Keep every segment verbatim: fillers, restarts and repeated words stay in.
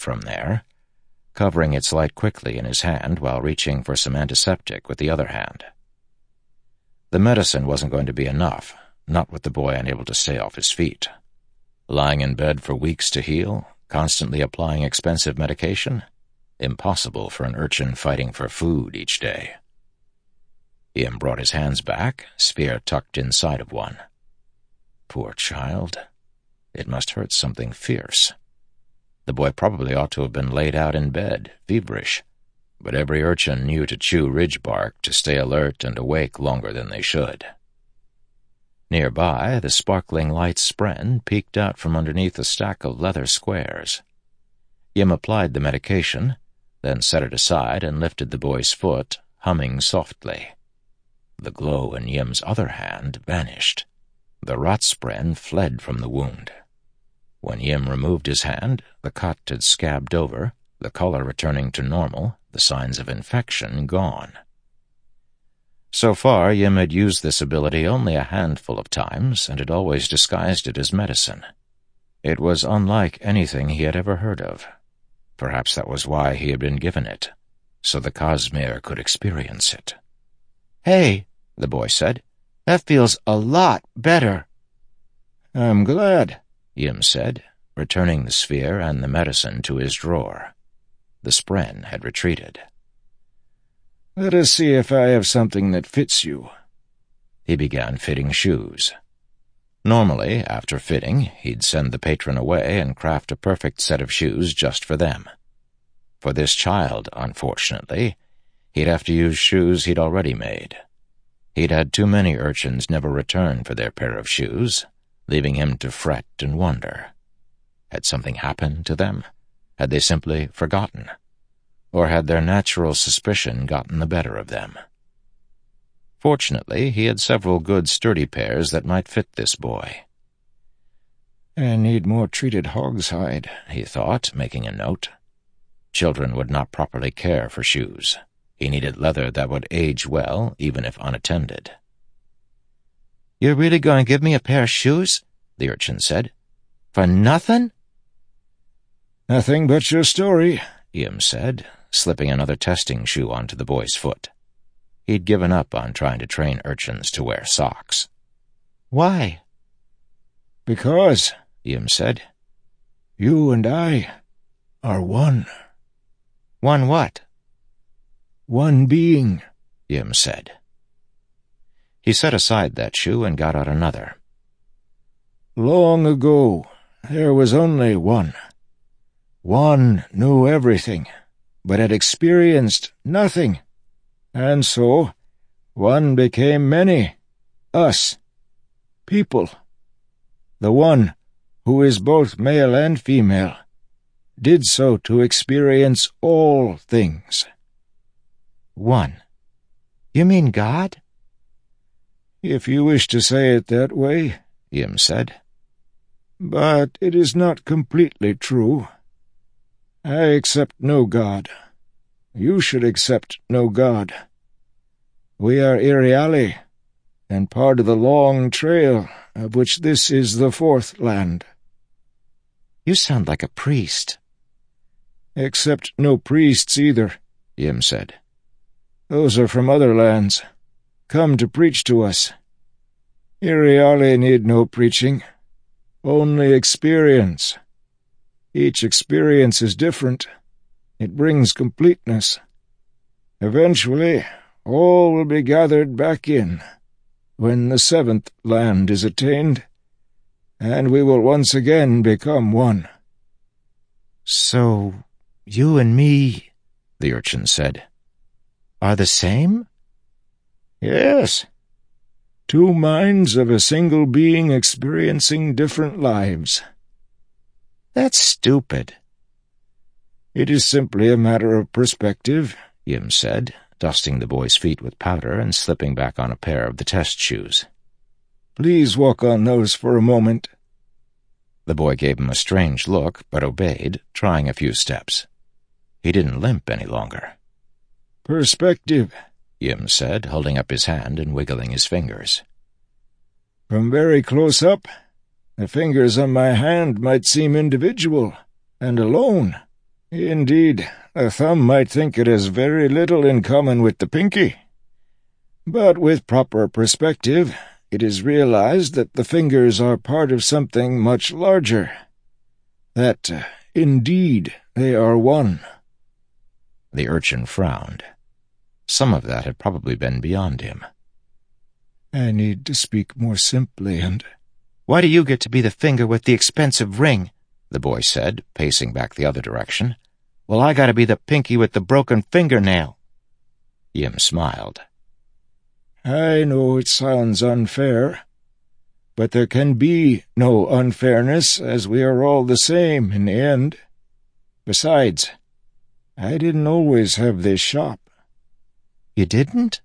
from there, covering its light quickly in his hand while reaching for some antiseptic with the other hand. The medicine wasn't going to be enough, not with the boy unable to stay off his feet. Lying in bed for weeks to heal, constantly applying expensive medication? Impossible for an urchin fighting for food each day. Yim brought his hands back, spear tucked inside of one. Poor child. It must hurt something fierce. The boy probably ought to have been laid out in bed, feverish, but every urchin knew to chew ridge bark to stay alert and awake longer than they should. Nearby, the sparkling light spren peeked out from underneath a stack of leather squares. Yim applied the medication, then set it aside and lifted the boy's foot, humming softly. The glow in Yim's other hand vanished. The rot spren fled from the wound. When Yim removed his hand, the cut had scabbed over, the color returning to normal, the signs of infection gone. So far, Yim had used this ability only a handful of times and had always disguised it as medicine. It was unlike anything he had ever heard of. Perhaps that was why he had been given it, so the Cosmere could experience it. "Hey," the boy said, "that feels a lot better." "I'm glad," Yim said, returning the sphere and the medicine to his drawer. The spren had retreated. "Let us see if I have something that fits you." He began fitting shoes. Normally, after fitting, he'd send the patron away and craft a perfect set of shoes just for them. For this child, unfortunately, he'd have to use shoes he'd already made. He'd had too many urchins never return for their pair of shoes, leaving him to fret and wonder. Had something happened to them? Had they simply forgotten? Or had their natural suspicion gotten the better of them? Fortunately, he had several good sturdy pairs that might fit this boy. "I need more treated hog's hide," he thought, making a note. Children would not properly care for shoes. He needed leather that would age well, even if unattended. "You're really going to give me a pair of shoes?" the urchin said. "For nothing?" "Nothing but your story," Yim said, slipping another testing shoe onto the boy's foot. He'd given up on trying to train urchins to wear socks. "Why?" "Because," Yim said, "you and I are one." "One what?" "One being," Yim said. He set aside that shoe and got out another. "Long ago, there was only one. One knew everything, but had experienced nothing. And so, one became many, us, people. The one, who is both male and female, did so to experience all things." "One? You mean God?" "If you wish to say it that way," Yim said. "But it is not completely true. I accept no God. You should accept no God. We are Iriali, and part of the long trail, of which this is the fourth land." "You sound like a priest." "Accept no priests either," Yim said. "Those are from other lands, come to preach to us. Iriali need no preaching, only experience. Each experience is different. It brings completeness. Eventually, all will be gathered back in, when the seventh land is attained, and we will once again become one." "So, you and me," the urchin said, "are the same?" "Yes. Two minds of a single being experiencing different lives." "That's stupid." "It is simply a matter of perspective," Yim said, dusting the boy's feet with powder and slipping back on a pair of the test shoes. "Please walk on those for a moment." The boy gave him a strange look, but obeyed, trying a few steps. He didn't limp any longer. "Perspective," Yim said, holding up his hand and wiggling his fingers. "From very close up, the fingers on my hand might seem individual and alone. Indeed, the thumb might think it has very little in common with the pinky. But with proper perspective, it is realized that the fingers are part of something much larger. That, uh, indeed, they are one. The urchin frowned. Some of that had probably been beyond him. I need to speak more simply and— Why do you get to be the finger with the expensive ring? The boy said, pacing back the other direction. Well, I gotta be the pinky with the broken fingernail. Yim smiled. I know it sounds unfair, but there can be no unfairness, as we are all the same in the end. Besides, I didn't always have this shop. You didn't?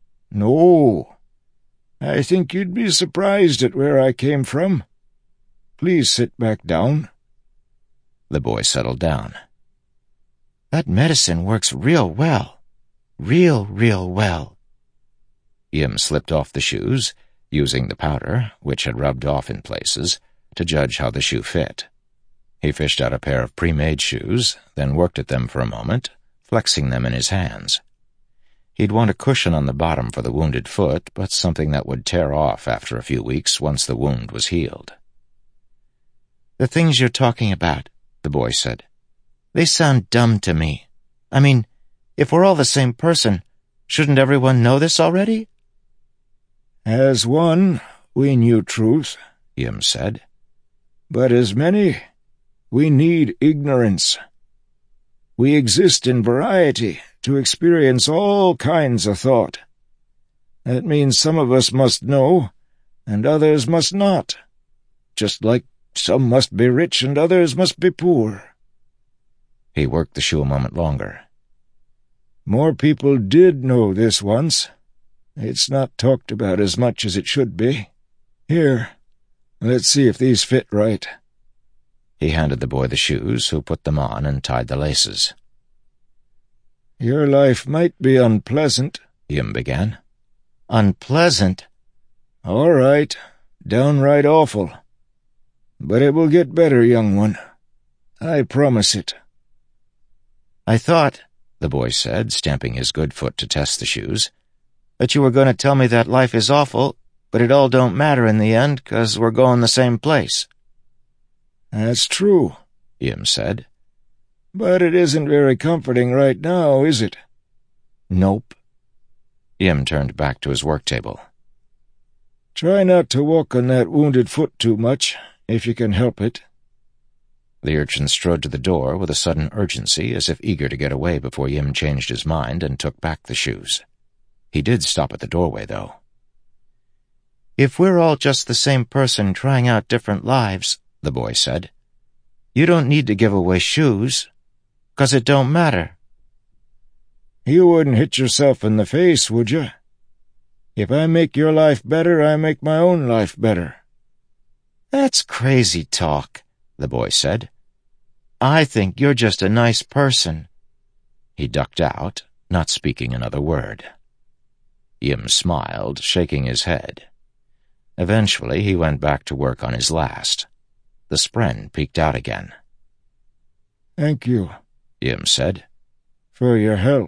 No. I think you'd be surprised at where I came from. Please sit back down. The boy settled down. That medicine works real well. Real, real well. Yim slipped off the shoes, using the powder, which had rubbed off in places, to judge how the shoe fit. He fished out a pair of pre-made shoes, then worked at them for a moment, flexing them in his hands. He'd want a cushion on the bottom for the wounded foot, but something that would tear off after a few weeks once the wound was healed. The things you're talking about, the boy said, they sound dumb to me. I mean, if we're all the same person, shouldn't everyone know this already? As one, we knew truth, Yim said. But as many, we need ignorance. We exist in variety to experience all kinds of thought. That means some of us must know, and others must not, just like some must be rich and others must be poor. He worked the shoe a moment longer. More people did know this once. It's not talked about as much as it should be. Here, let's see if these fit right. He handed the boy the shoes, who put them on and tied the laces. Your life might be unpleasant, Yim began. Unpleasant? All right, downright awful. But it will get better, young one. I promise it. I thought, the boy said, stamping his good foot to test the shoes, that you were going to tell me that life is awful, but it all don't matter in the end, 'cause we're going the same place. That's true, Yim said. But it isn't very comforting right now, is it? Nope. Yim turned back to his work table. Try not to walk on that wounded foot too much, if you can help it. The urchin strode to the door with a sudden urgency, as if eager to get away before Yim changed his mind and took back the shoes. He did stop at the doorway, though. If we're all just the same person trying out different lives, the boy said, you don't need to give away shoes, 'cause it don't matter. You wouldn't hit yourself in the face, would you? If I make your life better, I make my own life better. That's crazy talk, the boy said. I think you're just a nice person. He ducked out, not speaking another word. Yim smiled, shaking his head. Eventually he went back to work on his last. The spren peeked out again. Thank you, Yim said, for your help.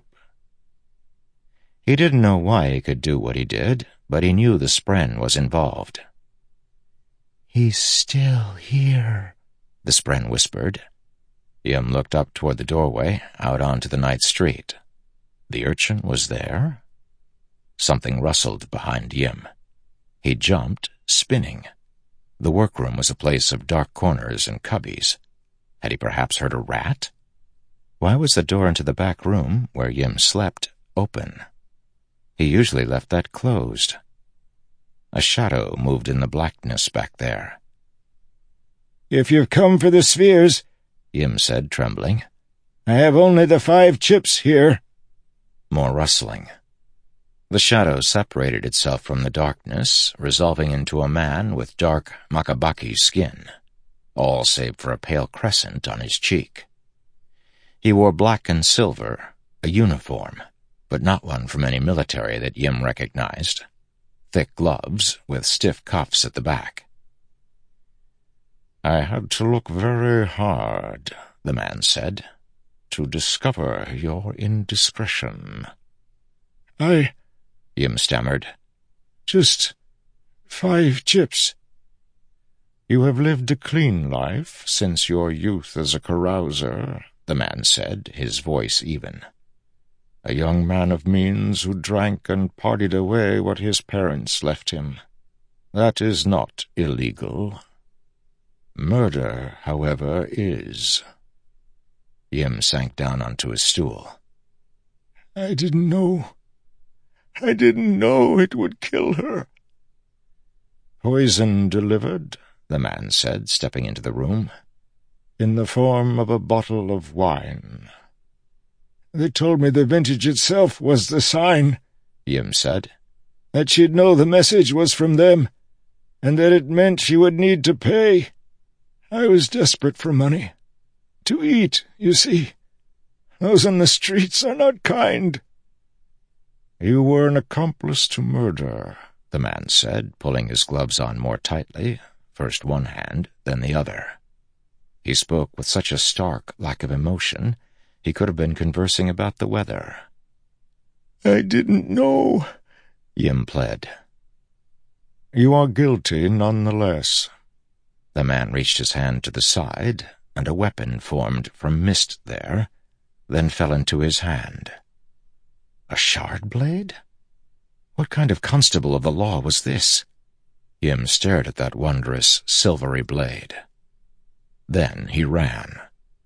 He didn't know why he could do what he did, but he knew the spren was involved. He's still here, the spren whispered. Yim looked up toward the doorway, out onto the night street. The urchin was there. Something rustled behind Yim. He jumped, spinning. The workroom was a place of dark corners and cubbies. Had he perhaps heard a rat? Why was the door into the back room, where Yim slept, open? He usually left that closed. A shadow moved in the blackness back there. If you've come for the spheres, Yim said, trembling, I have only the five chips here. More rustling. The shadow separated itself from the darkness, resolving into a man with dark Makabaki skin, all save for a pale crescent on his cheek. He wore black and silver, a uniform, but not one from any military that Yim recognized. Thick gloves with stiff cuffs at the back. I had to look very hard, the man said. to discover your indiscretion. I... Yim stammered. Just five chips. You have lived a clean life since your youth as a carouser, the man said, his voice even. A young man of means who drank and partied away what his parents left him. That is not illegal. Murder, however, is. Yim sank down onto his stool. I didn't know. I didn't know it would kill her. Poison delivered, the man said, stepping into the room, in the form of a bottle of wine. They told me the vintage itself was the sign, Yim said. That she'd know the message was from them, and that it meant she would need to pay. I was desperate for money. To eat, you see. Those on the streets are not kind. You were an accomplice to murder, the man said, pulling his gloves on more tightly, first one hand, then the other. He spoke with such a stark lack of emotion, he could have been conversing about the weather. I didn't know, Yim pled. You are guilty nonetheless. The man reached his hand to the side, and a weapon formed from mist there, then fell into his hand. A shard blade? What kind of constable of the law was this? Yim stared at that wondrous, silvery blade. Then he ran.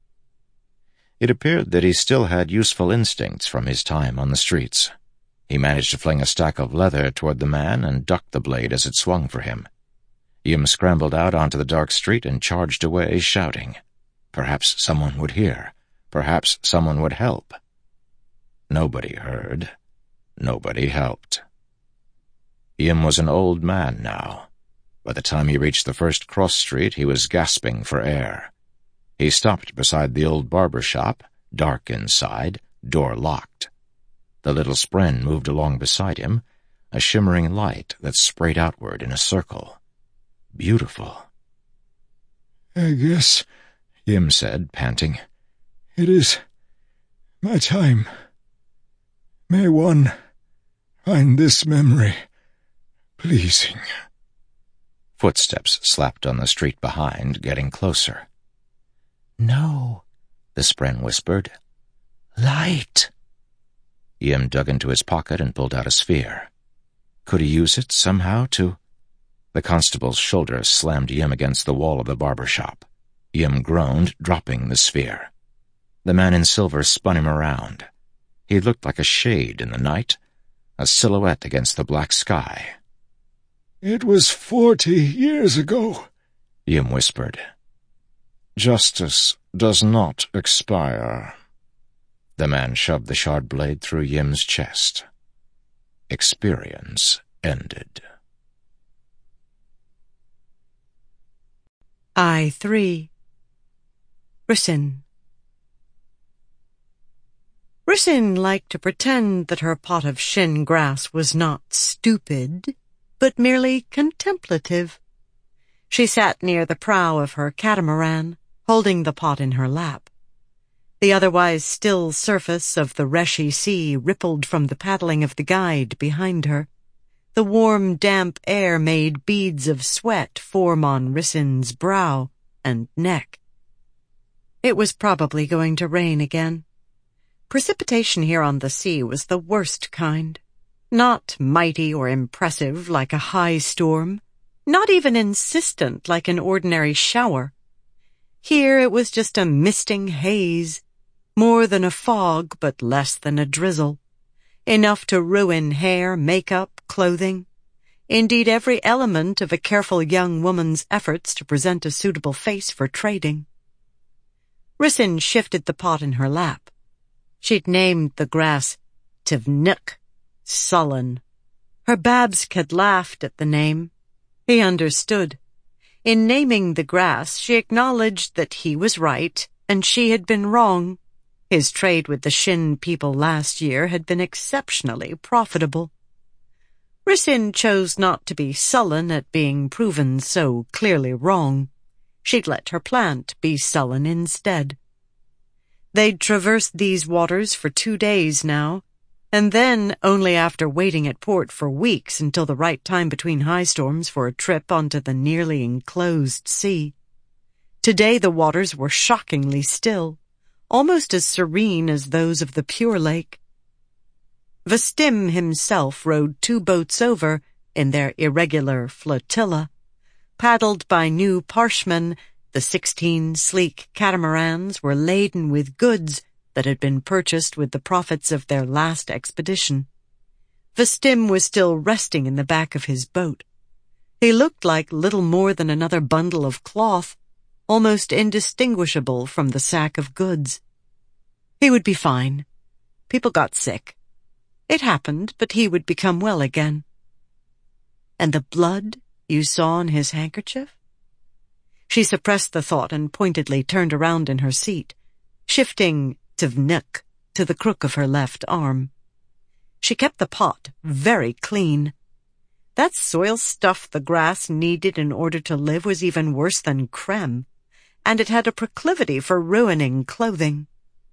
It appeared that he still had useful instincts from his time on the streets. He managed to fling a stack of leather toward the man and ducked the blade as it swung for him. Yim scrambled out onto the dark street and charged away, shouting. Perhaps someone would hear. Perhaps someone would help. Nobody heard. Nobody helped. Yim was an old man now. By the time he reached the first cross street, he was gasping for air. He stopped beside the old barber shop, dark inside, door locked. The little spren moved along beside him, a shimmering light that sprayed outward in a circle. Beautiful. I guess, Yim said, panting, it is my time. May one find this memory pleasing. Footsteps slapped on the street behind, getting closer. No, the spren whispered. Light. Yim dug into his pocket and pulled out a sphere. Could he use it somehow to... The constable's shoulder slammed Yim against the wall of the barber shop. Yim groaned, dropping the sphere. The man in silver spun him around. He looked like a shade in the night, a silhouette against the black sky. It was forty years ago, Yim whispered. Justice does not expire. The man shoved the shard blade through Yim's chest. Experience ended. I three. Rhyssin. Rhyssin liked to pretend that her pot of shin grass was not stupid, but merely contemplative. She sat near the prow of her catamaran, holding the pot in her lap. The otherwise still surface of the Reshi Sea rippled from the paddling of the guide behind her. The warm, damp air made beads of sweat form on Rhyssin's brow and neck. It was probably going to rain again. Precipitation here on the sea was the worst kind. Not mighty or impressive like a high storm, not even insistent like an ordinary shower. Here it was just a misting haze, more than a fog but less than a drizzle, enough to ruin hair, makeup, clothing, indeed every element of a careful young woman's efforts to present a suitable face for trading. Rhyssin shifted the pot in her lap. She'd named the grass Tivnuk, sullen. Her Babsk had laughed at the name. He understood. In naming the grass, she acknowledged that he was right and she had been wrong. His trade with the Shin people last year had been exceptionally profitable. Rhyssin chose not to be sullen at being proven so clearly wrong. She'd let her plant be sullen instead. They'd traversed these waters for two days now, and then only after waiting at port for weeks until the right time between high storms for a trip onto the nearly enclosed sea. Today the waters were shockingly still, almost as serene as those of the Pure Lake. Vestim himself rowed two boats over in their irregular flotilla. Paddled by new Parshmen, the sixteen sleek catamarans were laden with goods that had been purchased with the profits of their last expedition. Vestim was still resting in the back of his boat. He looked like little more than another bundle of cloth, almost indistinguishable from the sack of goods. He would be fine. People got sick. It happened, but he would become well again. And the blood you saw on his handkerchief? She suppressed the thought and pointedly turned around in her seat, shifting Tvnuk to the crook of her left arm. She kept the pot very clean. That soil stuff the grass needed in order to live was even worse than creme, and it had a proclivity for ruining clothing.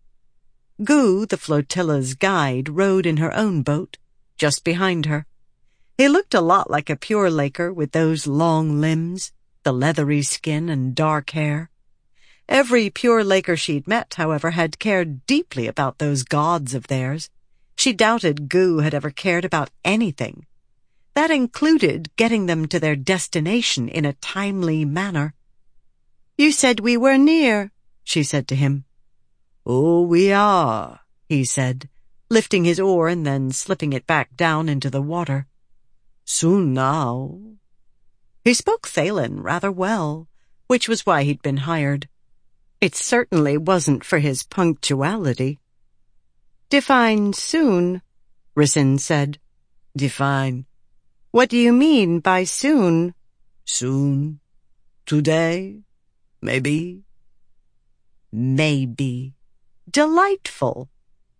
Gu, the flotilla's guide, rowed in her own boat, just behind her. He looked a lot like a Pure Laker with those long limbs, the leathery skin and dark hair. Every Pure Laker she'd met, however, had cared deeply about those gods of theirs. She doubted Gu had ever cared about anything. That included getting them to their destination in a timely manner. "You said we were near," she said to him. "Oh, we are," he said, lifting his oar and then slipping it back down into the water. "Soon now." He spoke Thaylen rather well, which was why he'd been hired. It certainly wasn't for his punctuality. "Define soon," Rissyn said. "Define. What do you mean by soon?" "Soon. Today. Maybe." Maybe. Delightful.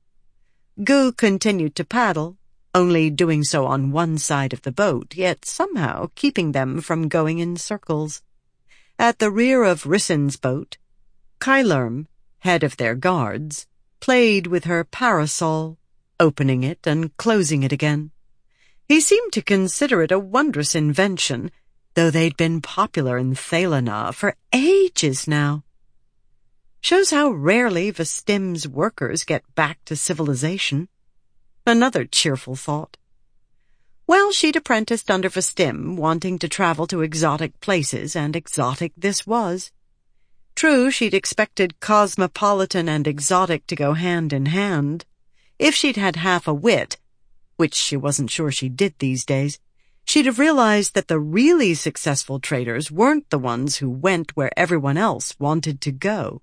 Gu continued to paddle, only doing so on one side of the boat, yet somehow keeping them from going in circles. At the rear of Rissyn's boat, Kylerm, head of their guards, played with her parasol, opening it and closing it again. He seemed to consider it a wondrous invention, though they'd been popular in Thalenah for ages now. Shows how rarely Vestim's workers get back to civilization. Another cheerful thought. Well, she'd apprenticed under Vestim, wanting to travel to exotic places, and exotic this was. True, she'd expected cosmopolitan and exotic to go hand in hand. If she'd had half a wit, which she wasn't sure she did these days, she'd have realized that the really successful traders weren't the ones who went where everyone else wanted to go.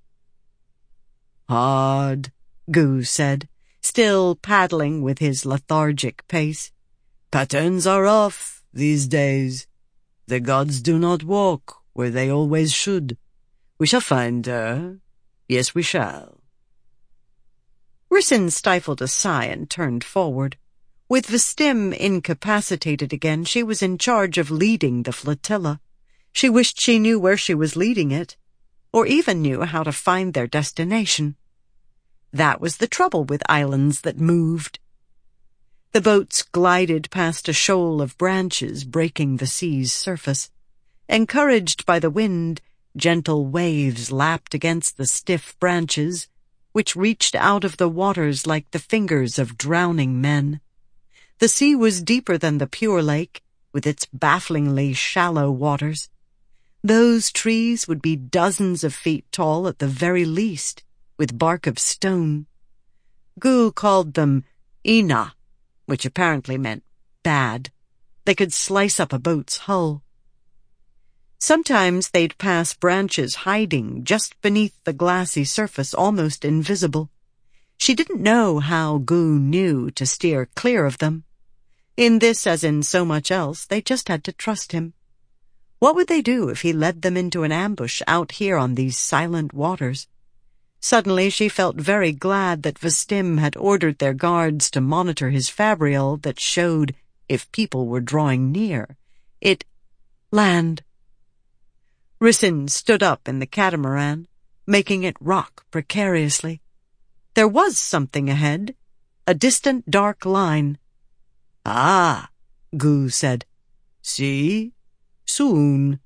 "Hard," Gu said, still paddling with his lethargic pace. "Patterns are off these days. The gods do not walk where they always should. We shall find her. Yes, we shall." Rissyn stifled a sigh and turned forward. With Vestim incapacitated again, she was in charge of leading the flotilla. She wished she knew where she was leading it, or even knew how to find their destination. That was the trouble with islands that moved. The boats glided past a shoal of branches breaking the sea's surface. Encouraged by the wind, gentle waves lapped against the stiff branches, which reached out of the waters like the fingers of drowning men. The sea was deeper than the Pure Lake, with its bafflingly shallow waters. Those trees would be dozens of feet tall at the very least, with bark of stone. Gu called them Ina, which apparently meant bad. They could slice up a boat's hull. Sometimes they'd pass branches hiding just beneath the glassy surface, almost invisible. She didn't know how Gu knew to steer clear of them. In this, as in so much else, they just had to trust him. What would they do if he led them into an ambush out here on these silent waters? Suddenly she felt very glad that Vestim had ordered their guards to monitor his fabrial that showed if people were drawing near. It... land. Rissyn stood up in the catamaran, making it rock precariously. There was something ahead, a distant dark line. "Ah," Gu said. "See? Soon."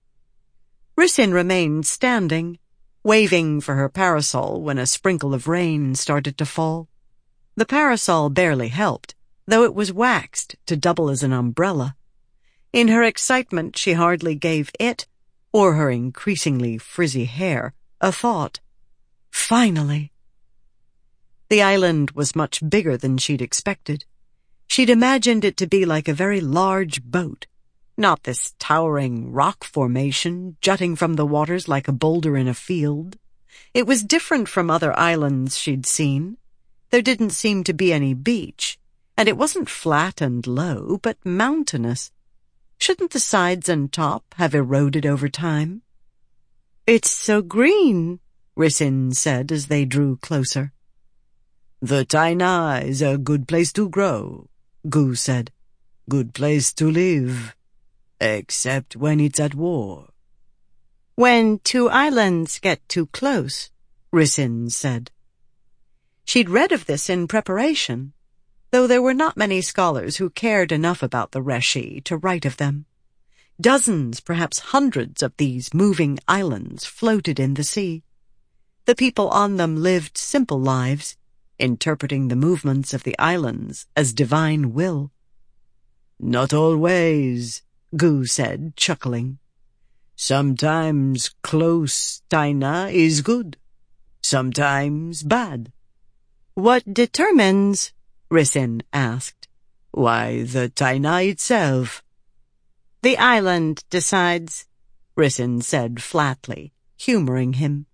Rissyn remained standing, waving for her parasol when a sprinkle of rain started to fall. The parasol barely helped, though it was waxed to double as an umbrella. In her excitement, she hardly gave it, or her increasingly frizzy hair, a thought. Finally! The island was much bigger than she'd expected. She'd imagined it to be like a very large boat, not this towering rock formation jutting from the waters like a boulder in a field. It was different from other islands she'd seen. There didn't seem to be any beach, and it wasn't flat and low, but mountainous. Shouldn't the sides and top have eroded over time? "It's so green," Rissyn said as they drew closer. "The Taina is a good place to grow," Gu said. "Good place to live. Except when it's at war." "When two islands get too close," Rissyn said. She'd read of this in preparation, though there were not many scholars who cared enough about the Reshi to write of them. Dozens, perhaps hundreds of these moving islands floated in the sea. The people on them lived simple lives, interpreting the movements of the islands as divine will. "Not always," Gu said, chuckling. "Sometimes close Taina is good, sometimes bad." "What determines?" Rissyn asked. "Why, the Taina itself." "The island decides," Rissyn said flatly, humoring him.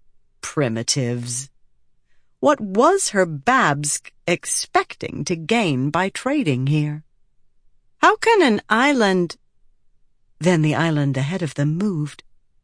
Primitives. What was her Babsk expecting to gain by trading here? How can an island... Then the island ahead of them moved.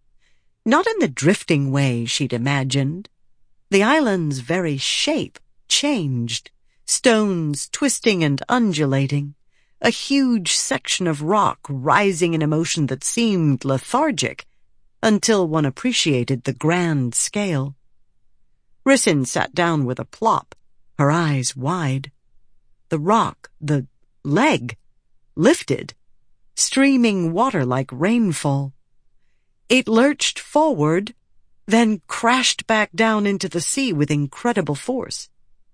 Not in the drifting way she'd imagined. The island's very shape changed, stones twisting and undulating, a huge section of rock rising in a motion that seemed lethargic until one appreciated the grand scale. Rissyn sat down with a plop, her eyes wide. The rock, the leg, lifted, streaming water like rainfall. It lurched forward, then crashed back down into the sea with incredible force.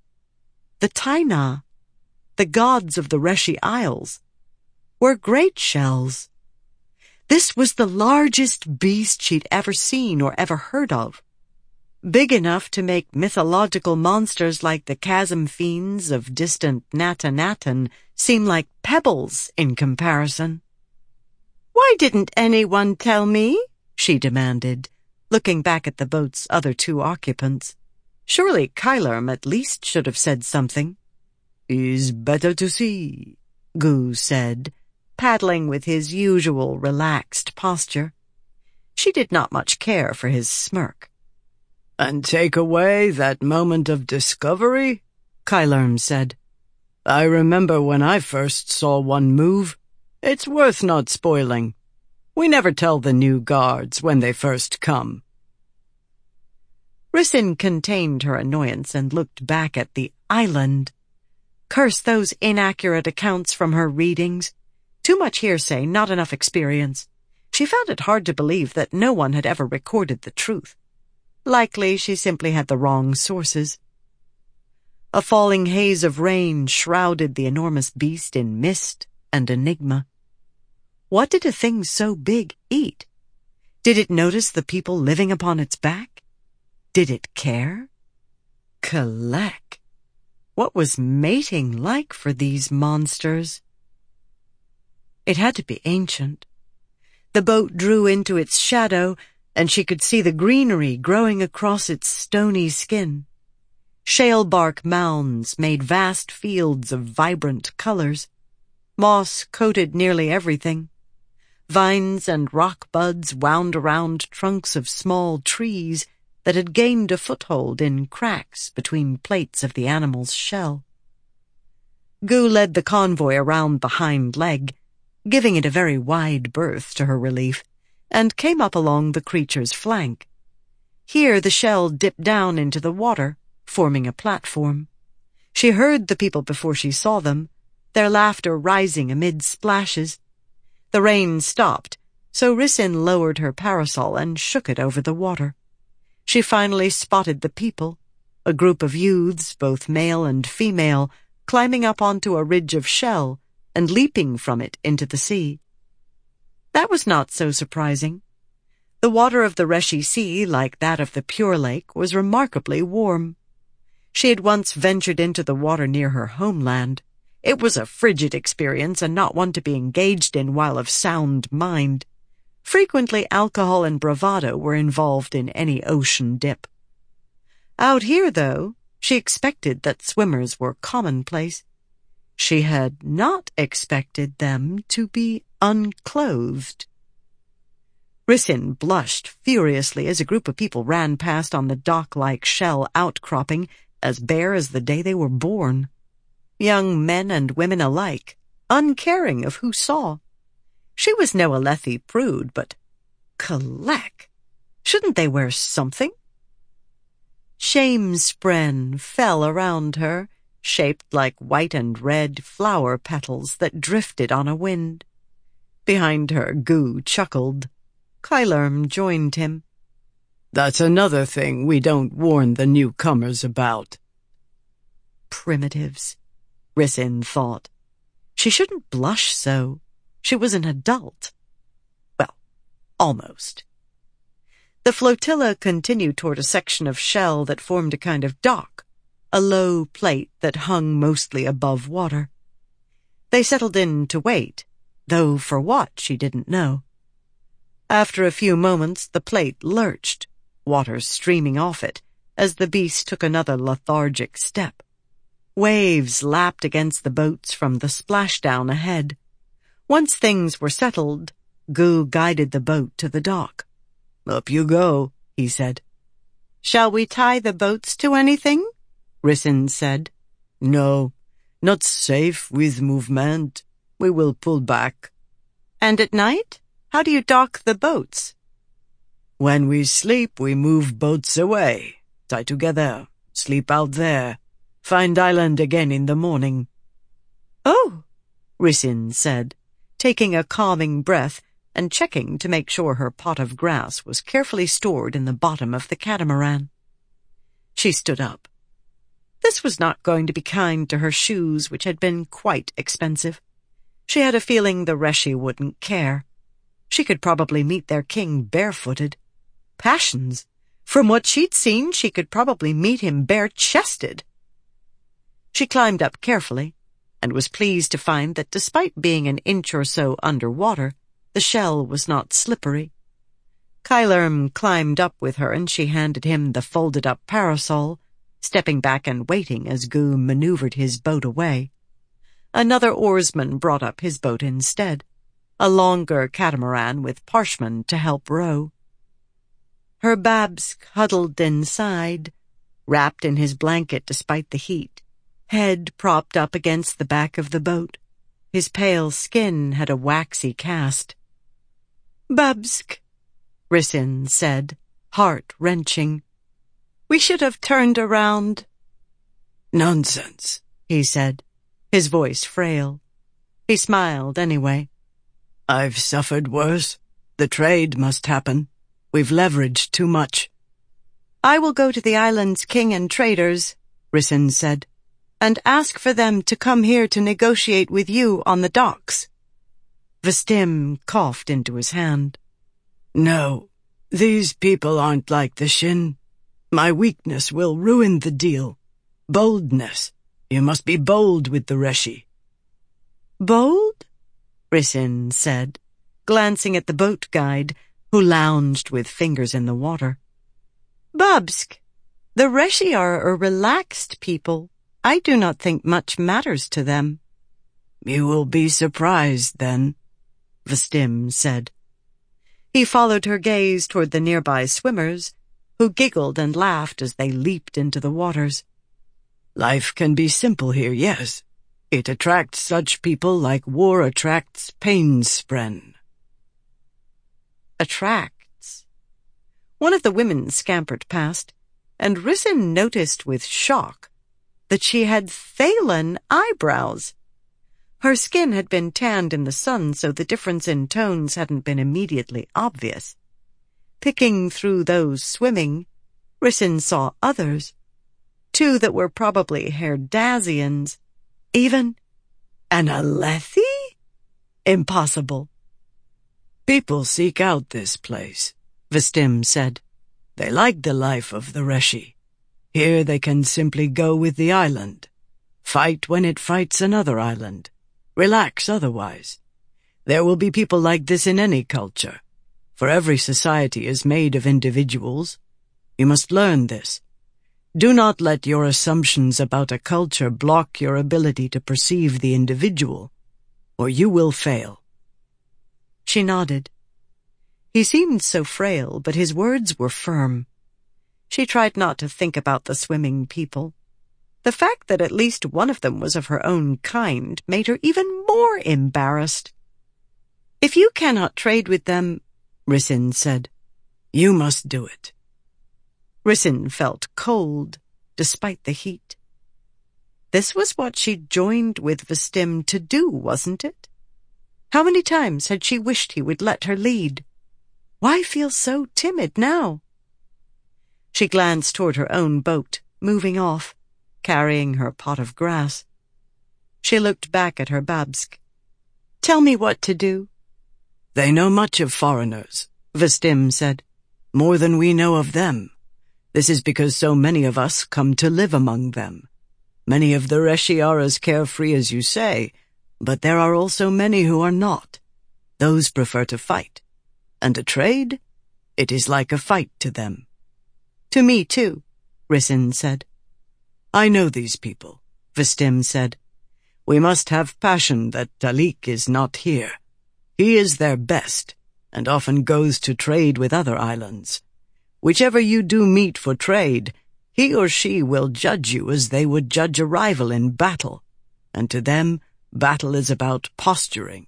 The Taina, the gods of the Reshi Isles, were great shells. This was the largest beast she'd ever seen or ever heard of, big enough to make mythological monsters like the chasm fiends of distant Natanatan seem like pebbles in comparison. "Why didn't anyone tell me?" she demanded, looking back at the boat's other two occupants. Surely Kylarm at least should have said something. "Is better to see," Gu said, paddling with his usual relaxed posture. She did not much care for his smirk. "And take away that moment of discovery," Kylarm said. "I remember when I first saw one move. It's worth not spoiling. We never tell the new guards when they first come." Rissyn contained her annoyance and looked back at the island. Curse those inaccurate accounts from her readings. Too much hearsay, not enough experience. She found it hard to believe that no one had ever recorded the truth. Likely she simply had the wrong sources. A falling haze of rain shrouded the enormous beast in mist and enigma. What did a thing so big eat? Did it notice the people living upon its back? Did it care? Kalek. What was mating like for these monsters? It had to be ancient. The boat drew into its shadow, and she could see the greenery growing across its stony skin. Shale bark mounds made vast fields of vibrant colors. Moss coated nearly everything. Vines and rock buds wound around trunks of small trees that had gained a foothold in cracks between plates of the animal's shell. Gu led the convoy around the hind leg, giving it a very wide berth to her relief, and came up along the creature's flank. Here the shell dipped down into the water, forming a platform. She heard the people before she saw them, their laughter rising amid splashes. The rain stopped, so Rissyn lowered her parasol and shook it over the water. She finally spotted the people, a group of youths, both male and female, climbing up onto a ridge of shell and leaping from it into the sea. That was not so surprising. The water of the Reshi Sea, like that of the Pure Lake, was remarkably warm. She had once ventured into the water near her homeland. It was a frigid experience and not one to be engaged in while of sound mind. Frequently, alcohol and bravado were involved in any ocean dip. Out here, though, she expected that swimmers were commonplace. She had not expected them to be unclothed. Rissyn blushed furiously as a group of people ran past on the dock-like shell outcropping, as bare as the day they were born. Young men and women alike, uncaring of who saw. She was no Alethi prude, but Kalek! Shouldn't they wear something? Shame-spren fell around her, shaped like white and red flower petals that drifted on a wind. Behind her, Gu chuckled. Kylerm joined him. That's another thing we don't warn the newcomers about. Primitives, Rissyn thought. She shouldn't blush so. She was an adult. Well, almost. The flotilla continued toward a section of shell that formed a kind of dock, a low plate that hung mostly above water. They settled in to wait, though for what she didn't know. After a few moments, the plate lurched, water streaming off it, as the beast took another lethargic step. Waves lapped against the boats from the splashdown ahead. Once things were settled, Gu guided the boat to the dock. Up you go, he said. Shall we tie the boats to anything? Rissyn said. No, not safe with movement. We will pull back. And at night? How do you dock the boats? When we sleep, we move boats away. Tie together. Sleep out there. Find island again in the morning. Oh, Rissyn said, taking a calming breath and checking to make sure her pot of grass was carefully stored in the bottom of the catamaran. She stood up. This was not going to be kind to her shoes, which had been quite expensive. She had a feeling the Reshi wouldn't care. She could probably meet their king barefooted. Passions! From what she'd seen, she could probably meet him bare-chested. She climbed up carefully, and was pleased to find that despite being an inch or so underwater, the shell was not slippery. Kylerm climbed up with her, and she handed him the folded-up parasol, stepping back and waiting as Gu maneuvered his boat away. Another oarsman brought up his boat instead, a longer catamaran with Parshman to help row. Her Babsk huddled inside, wrapped in his blanket despite the heat, head propped up against the back of the boat. His pale skin had a waxy cast. Babsk, Rissyn said, heart-wrenching. We should have turned around. Nonsense, he said, his voice frail. He smiled anyway. I've suffered worse. The trade must happen. We've leveraged too much. I will go to the island's king and traders, Rissyn said, and ask for them to come here to negotiate with you on the docks. Vstim coughed into his hand. No, these people aren't like the Shin. My weakness will ruin the deal. Boldness. You must be bold with the Reshi. Bold? Rissyn said, glancing at the boat guide, who lounged with fingers in the water. Babsk, the Reshi are a relaxed people. I do not think much matters to them. You will be surprised, then, Vstim said. He followed her gaze toward the nearby swimmers, who giggled and laughed as they leaped into the waters. Life can be simple here, yes. It attracts such people like war attracts pain-spren. Attracts. One of the women scampered past. and Rissyn noticed with shock that she had Thaylen eyebrows. Her skin had been tanned in the sun, so the difference in tones hadn't been immediately obvious. Picking through those swimming, Rissyn saw others, two that were probably Herdazians, even an Alethi? Impossible. People seek out this place, Vistim said. They like the life of the Reshi. Here they can simply go with the island, fight when it fights another island, relax otherwise. There will be people like this in any culture, for every society is made of individuals. You must learn this. Do not let your assumptions about a culture block your ability to perceive the individual, or you will fail. She nodded. He seemed so frail, but his words were firm. She tried not to think about the swimming people. The fact that at least one of them was of her own kind made her even more embarrassed. If you cannot trade with them, Rissyn said, you must do it. Rissyn felt cold, despite the heat. This was what she'd joined with Vistim to do, wasn't it? How many times had she wished he would let her lead? Why feel so timid now? She glanced toward her own boat, moving off, carrying her pot of grass. She looked back at her Babsk. Tell me what to do. They know much of foreigners, Vistim said, more than we know of them. This is because so many of us come to live among them. Many of the Reshi are as carefree as you say, but there are also many who are not. Those prefer to fight. And a trade? It is like a fight to them. To me, too, Rissyn said. I know these people, Vistim said. We must have passion that Talik is not here. He is their best, and often goes to trade with other islands. Whichever you do meet for trade, he or she will judge you as they would judge a rival in battle, and to them, battle is about posturing.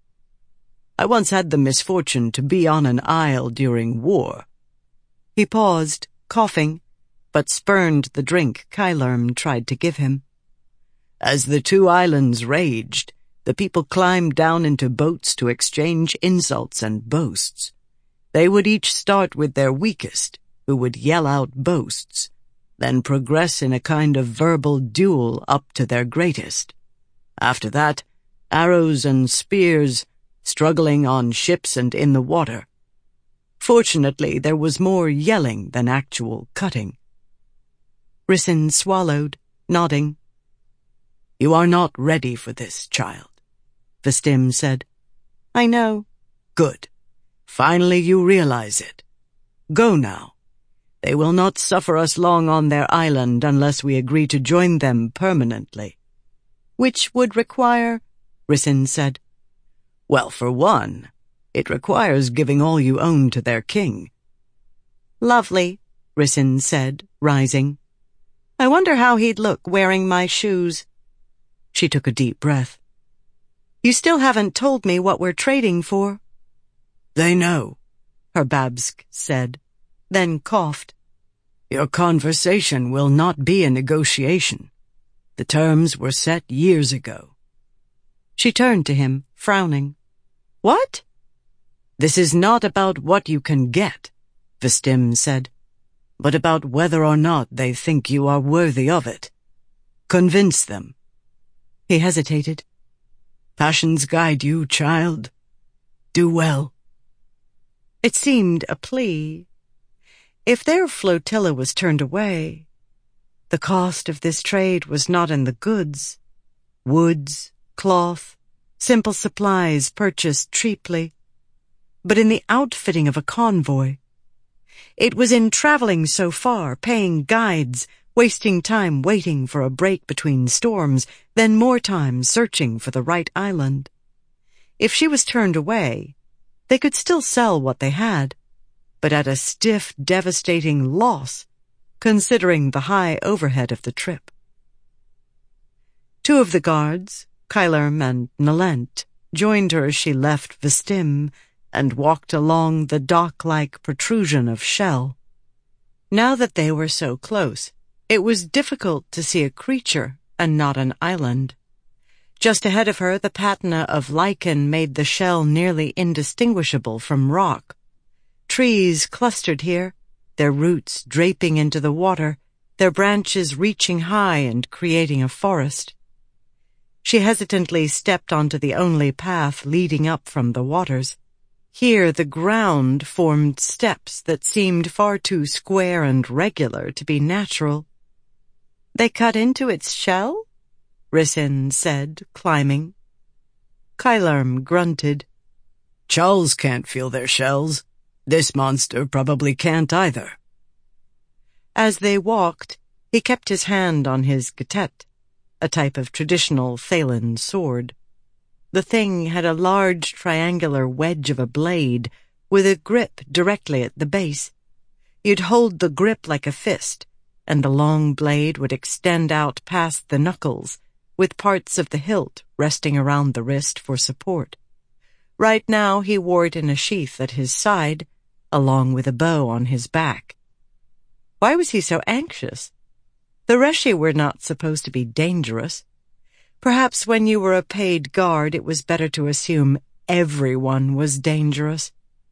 I once had the misfortune to be on an isle during war. He paused, coughing, but spurned the drink Kylerm tried to give him. As the two islands raged, the people climbed down into boats to exchange insults and boasts. They would each start with their weakest, who would yell out boasts, then progress in a kind of verbal duel up to their greatest. After that, arrows and spears, struggling on ships and in the water. Fortunately, there was more yelling than actual cutting. Rissyn swallowed, nodding. You are not ready for this, child, Vistim said. I know. Good. Finally you realize it. Go now. They will not suffer us long on their island unless we agree to join them permanently. Which would require, Rissyn said. Well, for one, it requires giving all you own to their king. Lovely, Rissyn said, rising. I wonder how he'd look wearing my shoes. She took a deep breath. You still haven't told me what we're trading for. They know, her Babsk said, then coughed. Your conversation will not be a negotiation. The terms were set years ago. She turned to him, frowning. What? This is not about what you can get, Vistim said, but about whether or not they think you are worthy of it. Convince them. He hesitated. Passions guide you, child. Do well. It seemed a plea. If their flotilla was turned away, the cost of this trade was not in the goods. Woods, cloth, simple supplies purchased cheaply, but in the outfitting of a convoy. It was in traveling so far, paying guides, wasting time waiting for a break between storms, then more time searching for the right island. If she was turned away, they could still sell what they had, but at a stiff, devastating loss, considering the high overhead of the trip. Two of the guards, Kylerm and Nalent, joined her as she left Vistim and walked along the dock-like protrusion of shell. Now that they were so close, it was difficult to see a creature and not an island. Just ahead of her, the patina of lichen made the shell nearly indistinguishable from rock. Trees clustered here, their roots draping into the water, their branches reaching high and creating a forest. She hesitantly stepped onto the only path leading up from the waters. Here the ground formed steps that seemed far too square and regular to be natural. "They cut into its shell?" Rissyn said, climbing. Kylarm grunted. Chulls can't feel their shells. This monster probably can't either. As they walked, he kept his hand on his gatet, a type of traditional Thaylen sword. The thing had a large triangular wedge of a blade with a grip directly at the base. You'd hold the grip like a fist, and the long blade would extend out past the knuckles, with parts of the hilt resting around the wrist for support. Right now he wore it in a sheath at his side, along with a bow on his back. Why was he so anxious? The Reshi were not supposed to be dangerous. Perhaps when you were a paid guard, it was better to assume everyone was dangerous.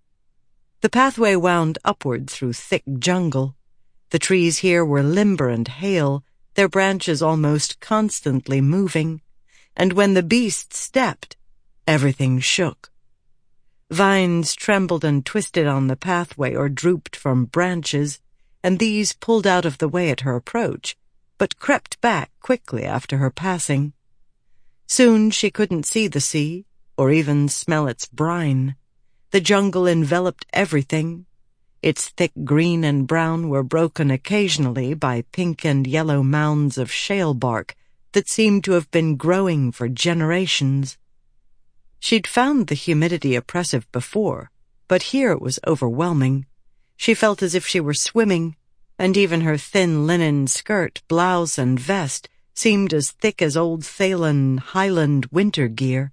The pathway wound upward through thick jungle. The trees here were limber and hale, their branches almost constantly moving, and when the beast stepped, everything shook. Vines trembled and twisted on the pathway or drooped from branches, and these pulled out of the way at her approach, but crept back quickly after her passing. Soon she couldn't see the sea, or even smell its brine. The jungle enveloped everything. Its thick green and brown were broken occasionally by pink and yellow mounds of shale bark that seemed to have been growing for generations. She'd found the humidity oppressive before, but here it was overwhelming. She felt as if she were swimming, and even her thin linen skirt, blouse, and vest seemed as thick as old Thaylen Highland winter gear.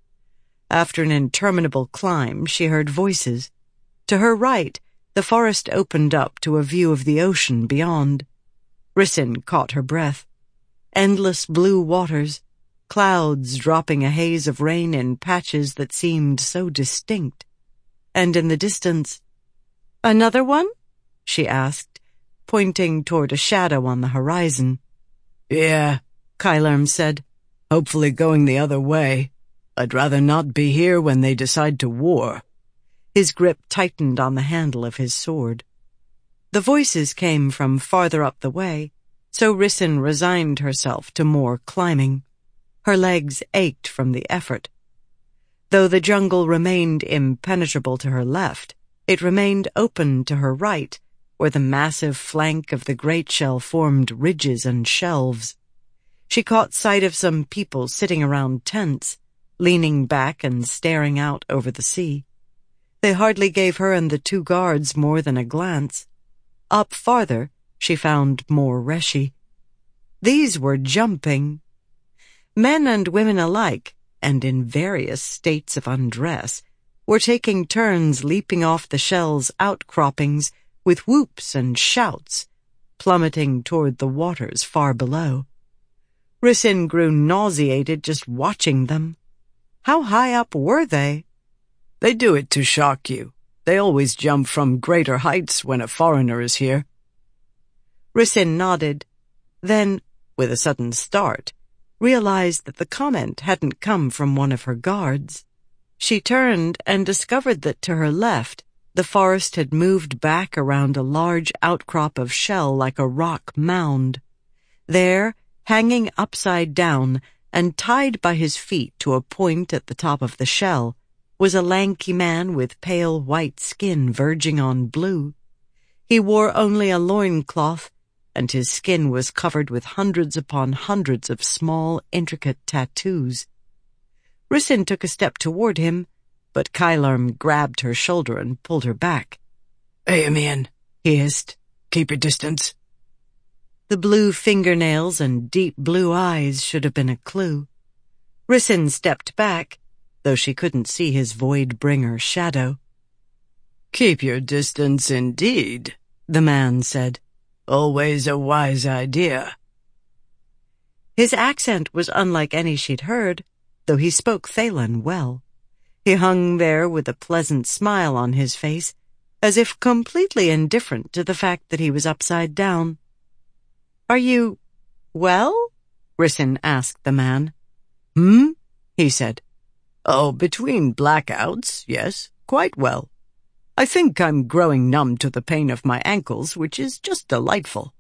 After an interminable climb, she heard voices. To her right, the forest opened up to a view of the ocean beyond. Rissyn caught her breath. Endless blue waters, clouds dropping a haze of rain in patches that seemed so distinct. And in the distance, "Another one?" she asked, pointing toward a shadow on the horizon. Yeah, Kylarm said, hopefully going the other way. I'd rather not be here when they decide to war. His grip tightened on the handle of his sword. The voices came from farther up the way, so Rissyn resigned herself to more climbing. Her legs ached from the effort. Though the jungle remained impenetrable to her left, it remained open to her right, where the massive flank of the great shell formed ridges and shelves. She caught sight of some people sitting around tents, leaning back and staring out over the sea. They hardly gave her and the two guards more than a glance. Up farther, she found more Reshi. These were jumping. Men and women alike, and in various states of undress, were taking turns leaping off the shell's outcroppings with whoops and shouts, plummeting toward the waters far below. Rissyn grew nauseated just watching them. How high up were they? They do it to shock you. They always jump from greater heights when a foreigner is here. Rissyn nodded, then, with a sudden start, realized that the comment hadn't come from one of her guards. She turned and discovered that to her left, the forest had moved back around a large outcrop of shell like a rock mound. There, hanging upside down and tied by his feet to a point at the top of the shell, was a lanky man with pale white skin verging on blue. He wore only a loincloth, and his skin was covered with hundreds upon hundreds of small, intricate tattoos. Rissyn took a step toward him, but Kylarm grabbed her shoulder and pulled her back. "Eomer," he hissed. "Keep your distance." The blue fingernails and deep blue eyes should have been a clue. Rissyn stepped back, though she couldn't see his Voidbringer shadow. "Keep your distance indeed," the man said. Always a wise idea. His accent was unlike any she'd heard, though he spoke Thaylen well. He hung there with a pleasant smile on his face, as if completely indifferent to the fact that he was upside down. "Are you well?" Rissyn asked the man. Hmm? He said. Oh, between blackouts, yes, quite well. I think I'm growing numb to the pain of my ankles, which is just delightful.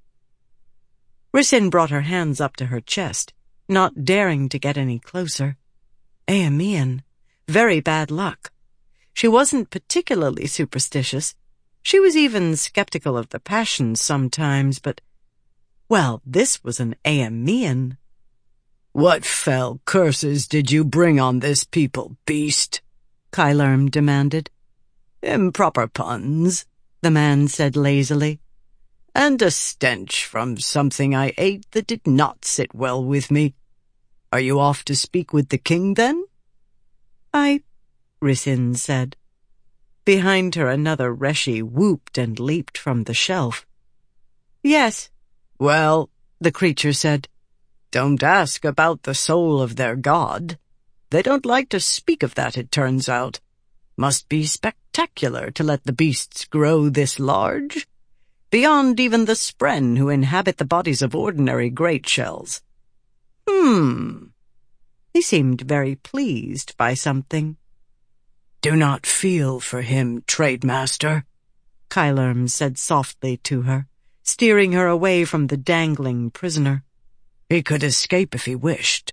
Rissyn brought her hands up to her chest, not daring to get any closer. Aeamean. Very bad luck. She wasn't particularly superstitious. She was even skeptical of the passions sometimes, but, well, this was an Aeamean. What fell curses did you bring on this people, beast? Kylerm demanded. Improper puns, the man said lazily. And a stench from something I ate that did not sit well with me. Are you off to speak with the king, then? I, Rissyn said. Behind her another Reshi whooped and leaped from the shelf. Yes. Well, the creature said, don't ask about the soul of their god. They don't like to speak of that, it turns out. Must be spectacular to let the beasts grow this large. Beyond even the spren who inhabit the bodies of ordinary great shells. Hmm. He seemed very pleased by something. Do not feel for him, Trademaster, Kylerm said softly to her, steering her away from the dangling prisoner. He could escape if he wished.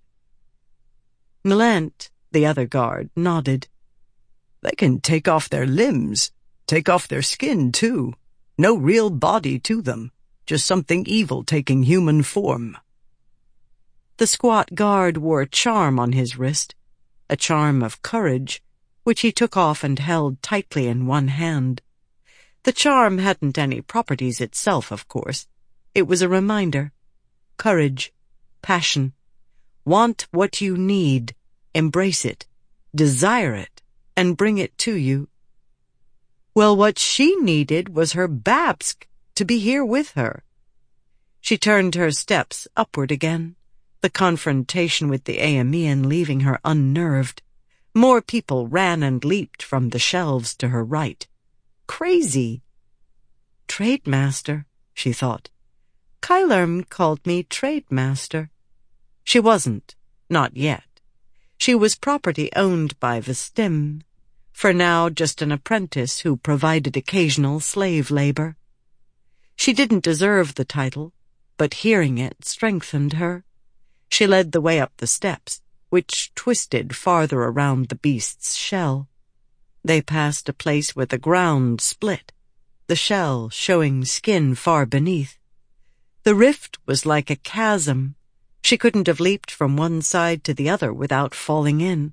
Nilent, the other guard, nodded. They can take off their limbs, take off their skin, too. No real body to them, just something evil taking human form. The squat guard wore a charm on his wrist, a charm of courage, which he took off and held tightly in one hand. The charm hadn't any properties itself, of course. It was a reminder. Courage, passion. Want what you need, embrace it, desire it, and bring it to you. Well, what she needed was her Babsk to be here with her. She turned her steps upward again, the confrontation with the Aeamean leaving her unnerved. More people ran and leaped from the shelves to her right. Crazy. Trademaster, she thought. Kylerm called me Trademaster. She wasn't, not yet. She was property owned by Vestim, for now just an apprentice who provided occasional slave labor. She didn't deserve the title, but hearing it strengthened her. She led the way up the steps, which twisted farther around the beast's shell. They passed a place where the ground split, the shell showing skin far beneath. The rift was like a chasm. She couldn't have leaped from one side to the other without falling in.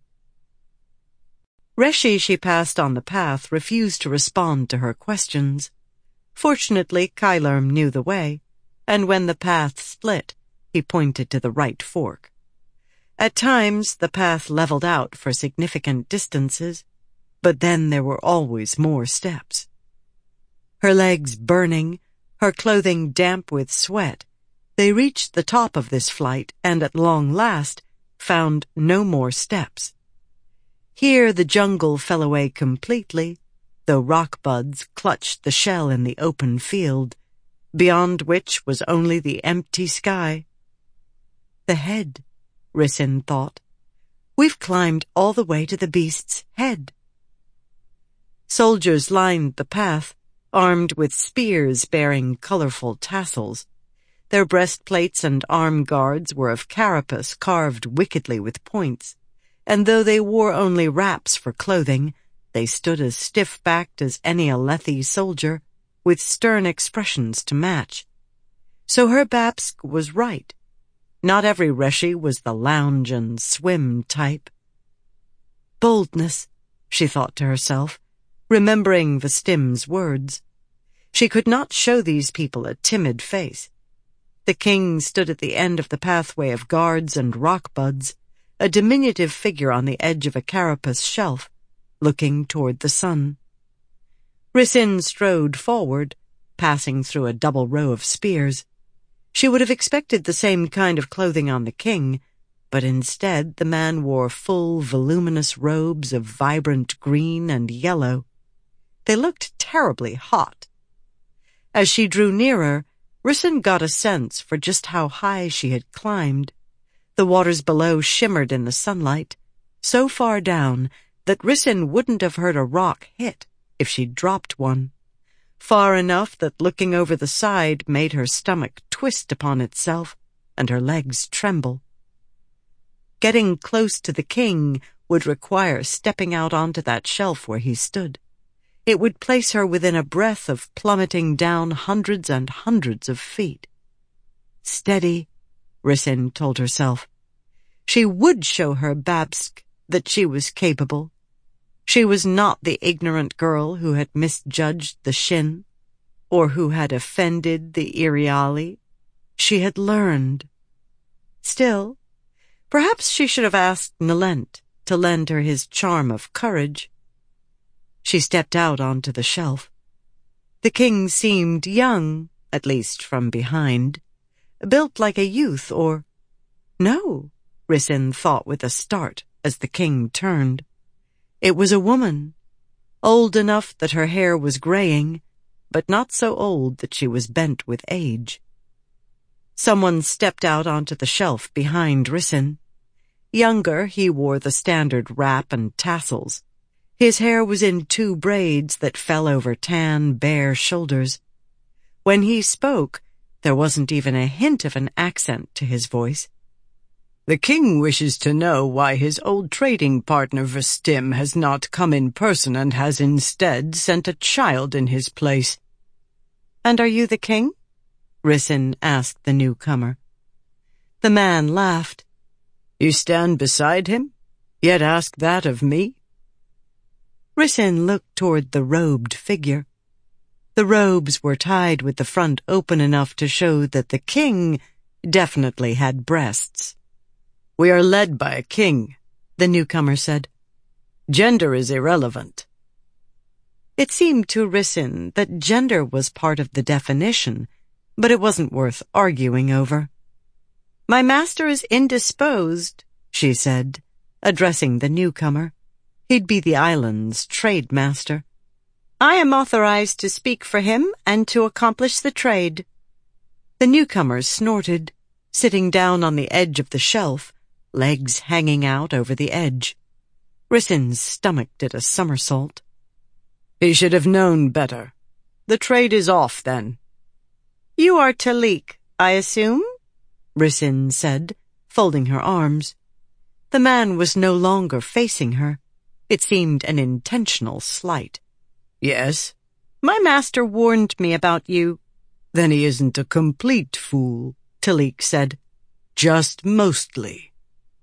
Reshi she passed on the path refused to respond to her questions. Fortunately, Kylerm knew the way, and when the path split, he pointed to the right fork. At times, the path leveled out for significant distances, but then there were always more steps. Her legs burning, her clothing damp with sweat, they reached the top of this flight and at long last found no more steps. Here the jungle fell away completely, though rock buds clutched the shell in the open field, beyond which was only the empty sky. The head, Rissyn thought. We've climbed all the way to the beast's head. Soldiers lined the path, armed with spears bearing colorful tassels. Their breastplates and arm guards were of carapace carved wickedly with points, and though they wore only wraps for clothing, they stood as stiff-backed as any Alethi soldier, with stern expressions to match. So her Babsk was right. Not every Reshi was the lounge and swim type. Boldness, she thought to herself, remembering Vestim's words. She could not show these people a timid face. The king stood at the end of the pathway of guards and rock buds, a diminutive figure on the edge of a carapace shelf, looking toward the sun. Rissyn strode forward, passing through a double row of spears. She would have expected the same kind of clothing on the king, but instead the man wore full, voluminous robes of vibrant green and yellow. They looked terribly hot. As she drew nearer, Rissyn got a sense for just how high she had climbed. The waters below shimmered in the sunlight, so far down that Rissyn wouldn't have heard a rock hit if she'd dropped one, far enough that looking over the side made her stomach twist upon itself and her legs tremble. Getting close to the king would require stepping out onto that shelf where he stood. It would place her within a breath of plummeting down hundreds and hundreds of feet. Steady, Rissyn told herself. She would show her Babsk that she was capable. She was not the ignorant girl who had misjudged the Shin, or who had offended the Iriali. She had learned. Still, perhaps she should have asked Nilent to lend her his charm of courage. She stepped out onto the shelf. The king seemed young, at least from behind, built like a youth, or... No, Rissyn thought with a start as the king turned. It was a woman, old enough that her hair was graying, but not so old that she was bent with age. Someone stepped out onto the shelf behind Rissyn. Younger, he wore the standard wrap and tassels. His hair was in two braids that fell over tan, bare shoulders. When he spoke, there wasn't even a hint of an accent to his voice. The king wishes to know why his old trading partner Vestim has not come in person and has instead sent a child in his place. And are you the king? Rissyn asked the newcomer. The man laughed. You stand beside him, yet ask that of me? Rissyn looked toward the robed figure. The robes were tied with the front open enough to show that the king definitely had breasts. We are led by a king, the newcomer said. Gender is irrelevant. It seemed to Rissyn that gender was part of the definition, but it wasn't worth arguing over. My master is indisposed, she said, addressing the newcomer. He'd be the island's trade master. I am authorized to speak for him and to accomplish the trade. The newcomer snorted, sitting down on the edge of the shelf, legs hanging out over the edge. Rissyn's stomach did a somersault. He should have known better. The trade is off, then. You are Talik, I assume? Rissyn said, folding her arms. The man was no longer facing her. It seemed an intentional slight. Yes. My master warned me about you. Then he isn't a complete fool, Talik said. Just mostly.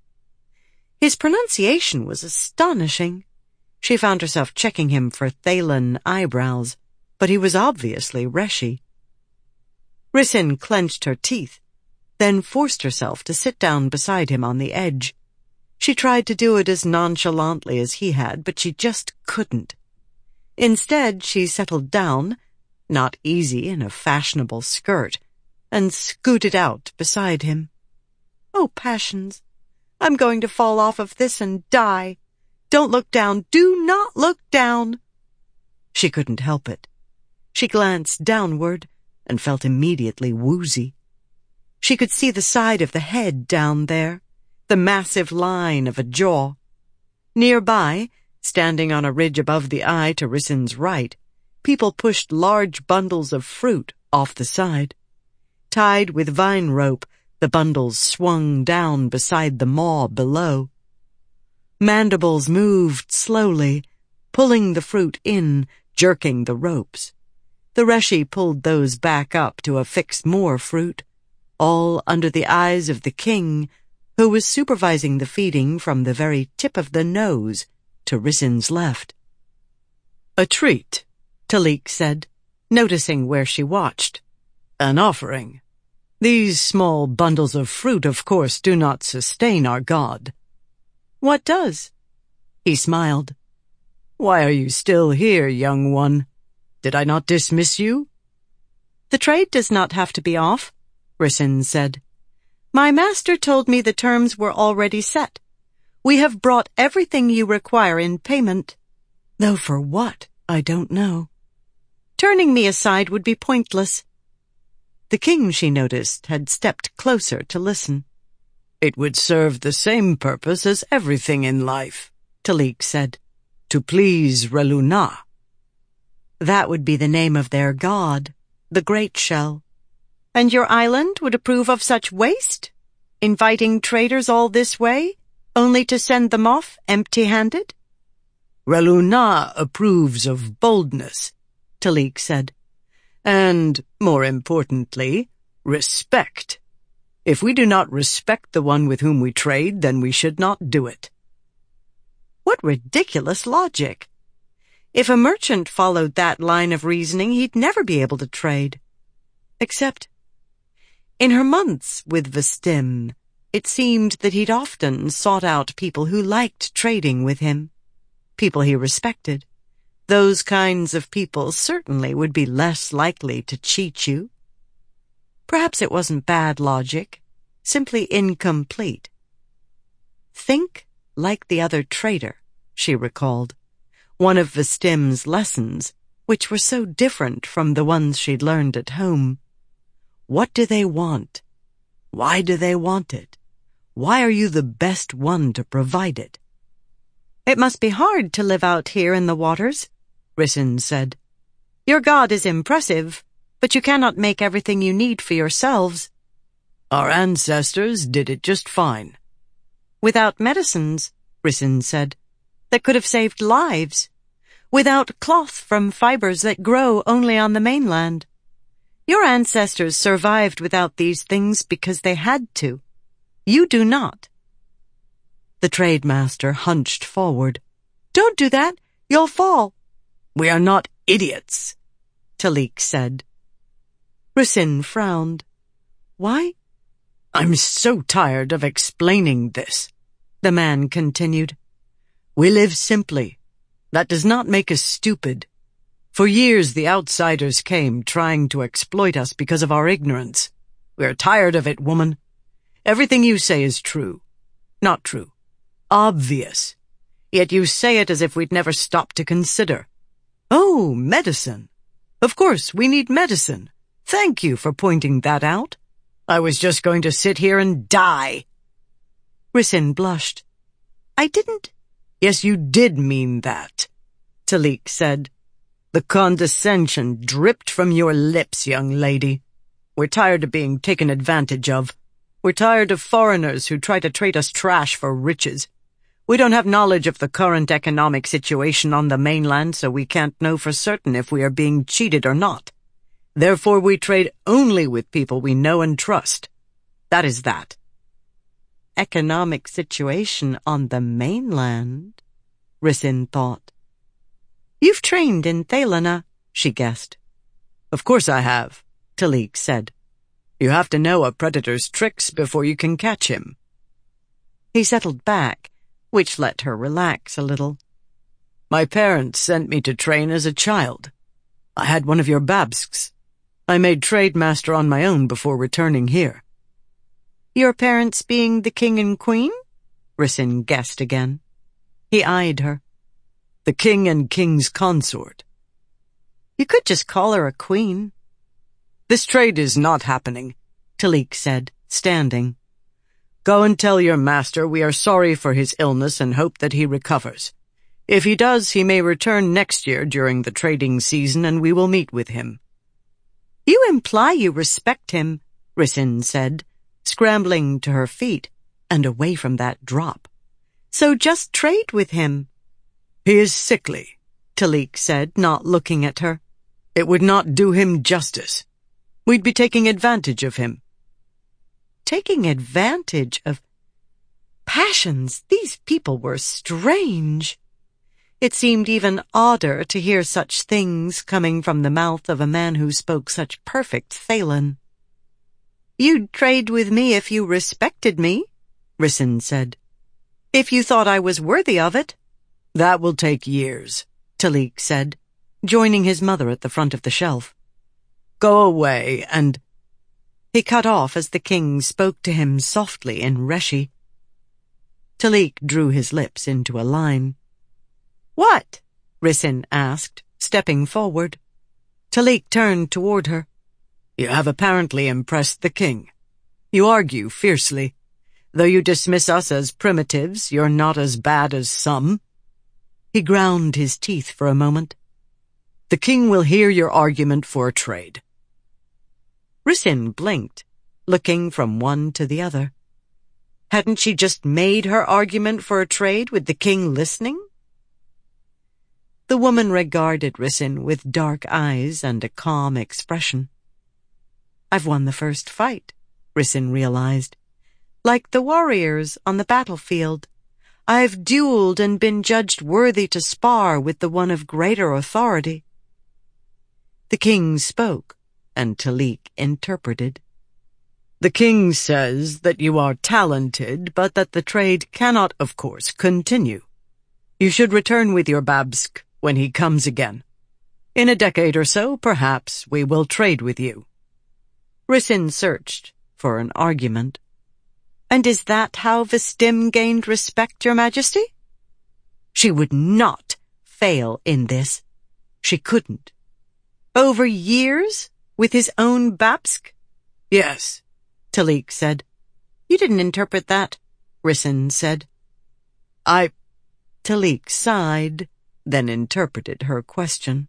His pronunciation was astonishing. She found herself checking him for Thaylen eyebrows, but he was obviously Reshi. Rissyn clenched her teeth, then forced herself to sit down beside him on the edge. She tried to do it as nonchalantly as he had, but she just couldn't. Instead, she settled down, not easy in a fashionable skirt, and scooted out beside him. Oh, passions! I'm going to fall off of this and die. Don't look down. Do not look down. She couldn't help it. She glanced downward and felt immediately woozy. She could see the side of the head down there, the massive line of a jaw. Nearby, standing on a ridge above the eye to Rissyn's right, people pushed large bundles of fruit off the side. Tied with vine rope, the bundles swung down beside the maw below. Mandibles moved slowly, pulling the fruit in, jerking the ropes. The Reshi pulled those back up to affix more fruit, all under the eyes of the king, who was supervising the feeding from the very tip of the nose to Rissyn's left. A treat, Talik said, noticing where she watched. An offering. These small bundles of fruit, of course, do not sustain our god. What does? He smiled. Why are you still here, young one? Did I not dismiss you? The trade does not have to be off, Rissyn said. My master told me the terms were already set. We have brought everything you require in payment. Though for what, I don't know. Turning me aside would be pointless. The king, she noticed, had stepped closer to listen. It would serve the same purpose as everything in life, Talik said, to please Reluna. That would be the name of their god, the Great Shell. And your island would approve of such waste? Inviting traders all this way, only to send them off empty-handed? Reluna approves of boldness, Talik said. And, more importantly, respect. If we do not respect the one with whom we trade, then we should not do it. What ridiculous logic! If a merchant followed that line of reasoning, he'd never be able to trade. Except, in her months with Vestim, it seemed that he'd often sought out people who liked trading with him, people he respected. Those kinds of people certainly would be less likely to cheat you. Perhaps it wasn't bad logic, simply incomplete. Think like the other trader, she recalled, one of Vestim's lessons, which were so different from the ones she'd learned at home. What do they want? Why do they want it? Why are you the best one to provide it? It must be hard to live out here in the waters, Rissyn said. Your god is impressive, but you cannot make everything you need for yourselves. Our ancestors did it just fine. Without medicines, Rissyn said, that could have saved lives. Without cloth from fibers that grow only on the mainland. Your ancestors survived without these things because they had to. You do not. The trade master hunched forward. Don't do that. You'll fall. We are not idiots, Talik said. Rissyn frowned. Why? I'm so tired of explaining this, the man continued. We live simply. That does not make us stupid. For years the outsiders came trying to exploit us because of our ignorance. We are tired of it, woman. Everything you say is true. Not true. Obvious. Yet you say it as if we'd never stop to consider. Oh, medicine. Of course, we need medicine. Thank you for pointing that out. I was just going to sit here and die. Rissyn blushed. I didn't. Yes, you did mean that, Talik said. The condescension dripped from your lips, young lady. We're tired of being taken advantage of. We're tired of foreigners who try to trade us trash for riches. We don't have knowledge of the current economic situation on the mainland, so we can't know for certain if we are being cheated or not. Therefore, we trade only with people we know and trust. That is that. Economic situation on the mainland, Rissyn thought. You've trained in Thelana, she guessed. Of course I have, Talik said. You have to know a predator's tricks before you can catch him. He settled back, which let her relax a little. My parents sent me to train as a child. I had one of your babsks. I made trade master on my own before returning here. Your parents being the king and queen? Rissyn guessed again. He eyed her. The king and king's consort. You could just call her a queen. This trade is not happening, Talik said, standing. Go and tell your master we are sorry for his illness and hope that he recovers. If he does, he may return next year during the trading season and we will meet with him. You imply you respect him, Rissyn said, scrambling to her feet and away from that drop. So just trade with him. He is sickly, Talik said, not looking at her. It would not do him justice. We'd be taking advantage of him. Taking advantage of... Passions, these people were strange. It seemed even odder to hear such things coming from the mouth of a man who spoke such perfect Thaylen. You'd trade with me if you respected me, Rissyn said. If you thought I was worthy of it. That will take years, Talik said, joining his mother at the front of the shelf. go away and—" He cut off as the king spoke to him softly in Reshi. Talik drew his lips into a line. "What?" Rissyn asked, stepping forward. Talik turned toward her. "You have apparently impressed the king. You argue fiercely. Though you dismiss us as primitives, you're not as bad as some." He ground his teeth for a moment. "The king will hear your argument for a trade." Rissyn blinked, looking from one to the other. Hadn't she just made her argument for a trade with the king listening? The woman regarded Rissyn with dark eyes and a calm expression. "I've won the first fight," Rissyn realized. "Like the warriors on the battlefield. I've dueled and been judged worthy to spar with the one of greater authority." The king spoke, and Talik interpreted. "The king says that you are talented, but that the trade cannot, of course, continue. You should return with your Babsk when he comes again. In a decade or so, perhaps, we will trade with you." Rissyn searched for an argument. "And is that how Vistim gained respect, Your Majesty?" She would not fail in this. She couldn't. "Over years? With his own Babsk?" "Yes," Talik said. "You didn't interpret that," Rissyn said. I... Talik sighed, then interpreted her question.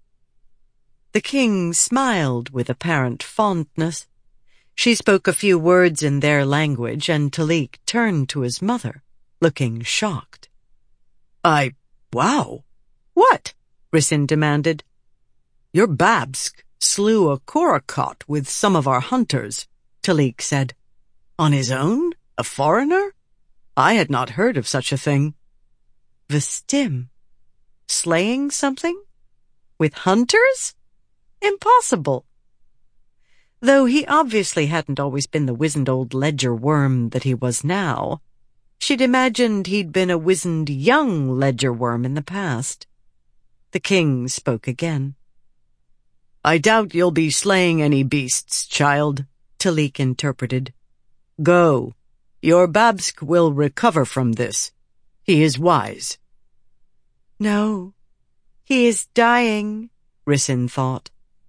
The king smiled with apparent fondness. She spoke a few words in their language, and Talik turned to his mother, looking shocked. I... wow. "What?" Rissyn demanded. "Your Babsk slew a Korakot with some of our hunters," Talik said. "On his own? A foreigner? I had not heard of such a thing." Vistim? Slaying something? With hunters? Impossible. Though he obviously hadn't always been the wizened old ledger worm that he was now, she'd imagined he'd been a wizened young ledger worm in the past. The king spoke again. "I doubt you'll be slaying any beasts, child," Talik interpreted. "Go. Your Babsk will recover from this. He is wise." "No, he is dying," Rissyn thought.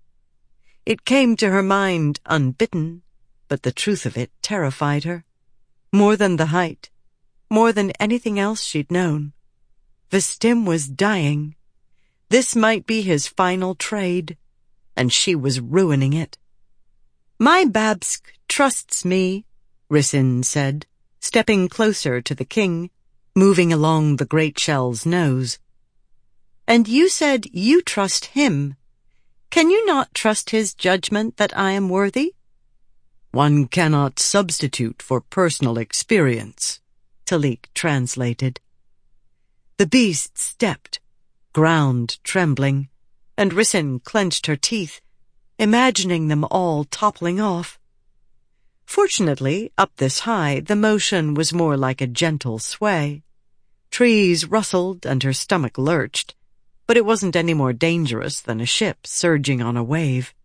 It came to her mind unbidden, but the truth of it terrified her. More than the height, more than anything else she'd known. Vistim was dying. This might be his final trade, and she was ruining it. "My Babsk trusts me," Rissyn said, stepping closer to the king, moving along the great shell's nose. "And you said you trust him. Can you not trust his judgment that I am worthy?" "One cannot substitute for personal experience," Talik translated. The beast stepped, ground trembling, and Rissyn clenched her teeth, imagining them all toppling off. Fortunately, up this high, the motion was more like a gentle sway. Trees rustled and her stomach lurched, but it wasn't any more dangerous than a ship surging on a wave.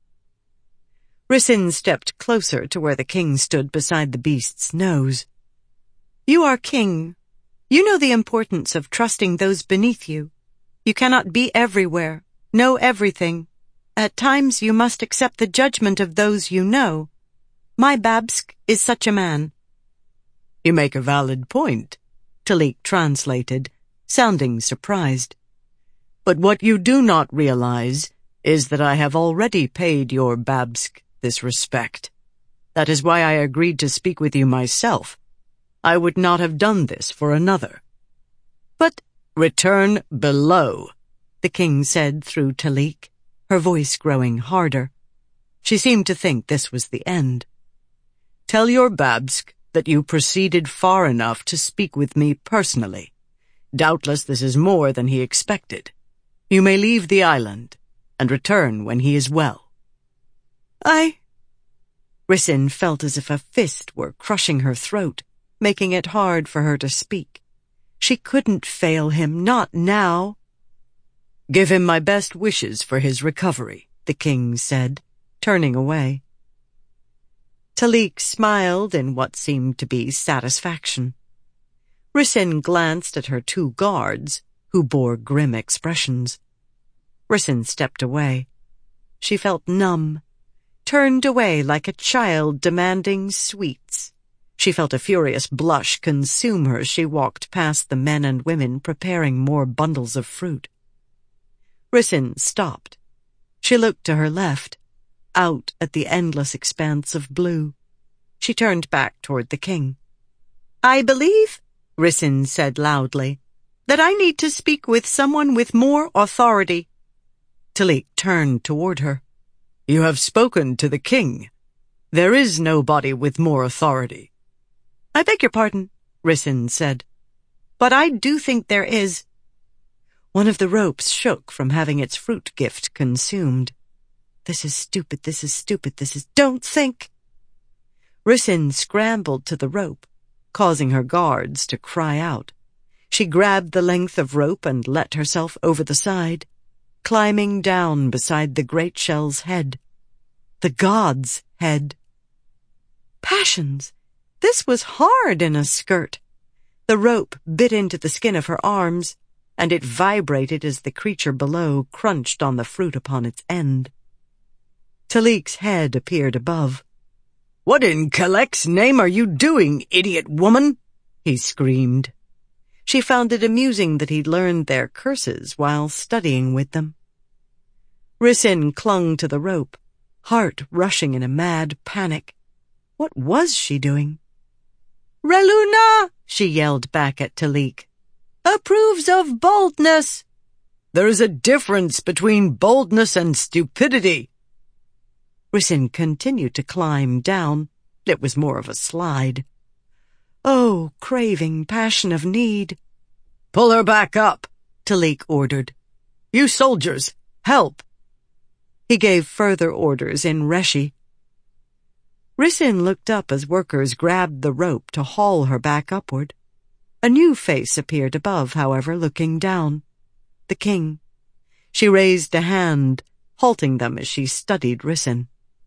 Rissyn stepped closer to where the king stood beside the beast's nose. "You are king. You know the importance of trusting those beneath you. You cannot be everywhere, know everything. At times you must accept the judgment of those you know. My Babsk is such a man." "You make a valid point," Talik translated, sounding surprised. "But what you do not realize is that I have already paid your Babsk this respect. That is why I agreed to speak with you myself. I would not have done this for another." "But—" "Return below," the king said through Talik, her voice growing harder. She seemed to think this was the end. "Tell your Babsk that you proceeded far enough to speak with me personally. Doubtless this is more than he expected. You may leave the island and return when he is well." I... Rissyn felt as if a fist were crushing her throat, making it hard for her to speak. She couldn't fail him, not now. "Give him my best wishes for his recovery," the king said. turning away. Talik smiled in what seemed to be satisfaction. Rissyn glanced at her two guards, who bore grim expressions. Rissyn stepped away. She felt numb, turned away like a child demanding sweets. She felt a furious blush consume her as she walked past the men and women preparing more bundles of fruit. Rissyn stopped. She looked to her left, out at the endless expanse of blue. She turned back toward the king. "I believe," Rissyn said loudly, "that I need to speak with someone with more authority." Talik turned toward her. "You have spoken to the king. There is nobody with more authority." "I beg your pardon," Rissyn said, "but I do think there is." One of the ropes shook from having its fruit gift consumed. "This is stupid, this is stupid, this is— Don't think!" Rissyn scrambled to the rope, causing her guards to cry out. She grabbed the length of rope and let herself over the side, climbing down beside the great shell's head. The god's head. Passions! This was hard in a skirt. The rope bit into the skin of her arms, and it vibrated as the creature below crunched on the fruit upon its end. Talik's head appeared above. "What in Kelek's name are you doing, idiot woman?" he screamed. She found it amusing that he'd learned their curses while studying with them. Rissyn clung to the rope, heart rushing in a mad panic. What was she doing? "Reluna!" she yelled back at Talik. "Approves of boldness." "There is a difference between boldness and stupidity." Rissyn continued to climb down. It was more of a slide. Oh, craving passion of need. "Pull her back up," Talik ordered. "You soldiers, help!" He gave further orders in Reshi. Rissyn looked up as workers grabbed the rope to haul her back upward. A new face appeared above, however, looking down. The king. She raised a hand, halting them as she studied Rissyn.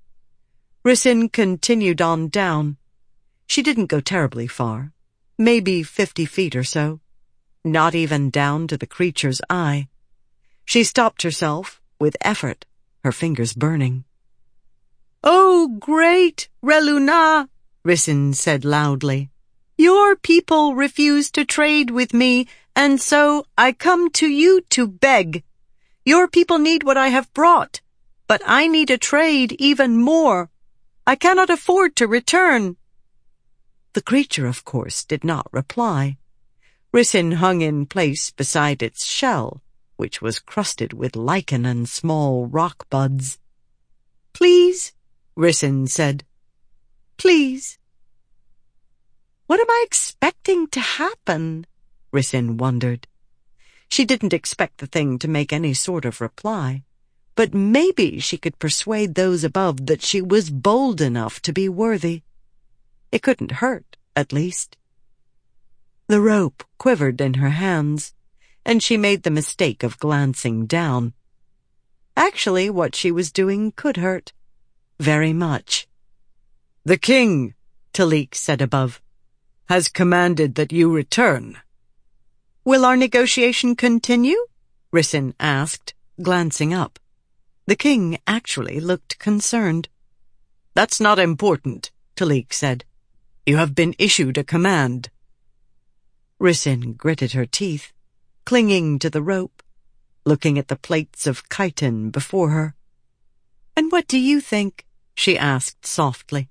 Rissyn continued on down. She didn't go terribly far, maybe fifty feet or so, not even down to the creature's eye. She stopped herself, with effort, her fingers burning. "Oh, great Reluna," Rissyn said loudly. "Your people refuse to trade with me, and so I come to you to beg. Your people need what I have brought, but I need a trade even more. I cannot afford to return." The creature, of course, did not reply. Rissyn hung in place beside its shell, which was crusted with lichen and small rock buds. "Please," Rissyn said. "Please." What am I expecting to happen? Rissyn wondered. She didn't expect the thing to make any sort of reply, but maybe she could persuade those above that she was bold enough to be worthy. It couldn't hurt, at least. The rope quivered in her hands, and she made the mistake of glancing down. Actually, what she was doing could hurt. Very much. "The king," Talik said above, "has commanded that you return." "Will our negotiation continue?" Rissyn asked, glancing up. The king actually looked concerned. "That's not important," Talik said. "You have been issued a command." Rissyn gritted her teeth, clinging to the rope, looking at the plates of chitin before her. "And what do you think?" she asked softly.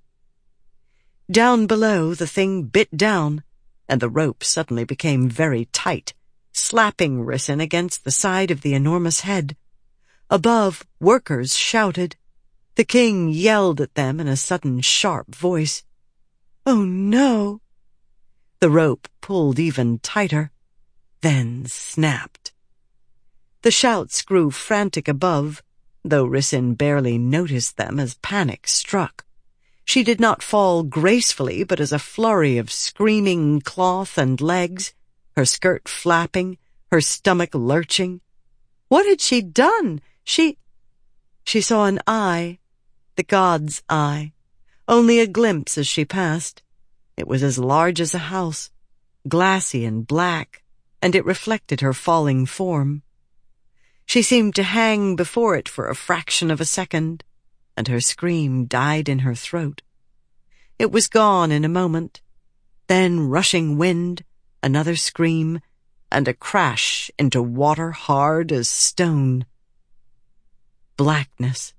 Down below, the thing bit down, and the rope suddenly became very tight, slapping Rissyn against the side of the enormous head. Above, workers shouted. The king yelled at them in a sudden sharp voice. "Oh no!" The rope pulled even tighter, then snapped. The shouts grew frantic above, though Rissyn barely noticed them as panic struck. She did not fall gracefully, but as a flurry of screaming cloth and legs, her skirt flapping, her stomach lurching. What had she done? She... She saw an eye, the god's eye, only a glimpse as she passed. It was as large as a house, glassy and black, and it reflected her falling form. She seemed to hang before it for a fraction of a second, and her scream died in her throat. It was gone in a moment. Then rushing wind, another scream, and a crash into water hard as stone. Blackness.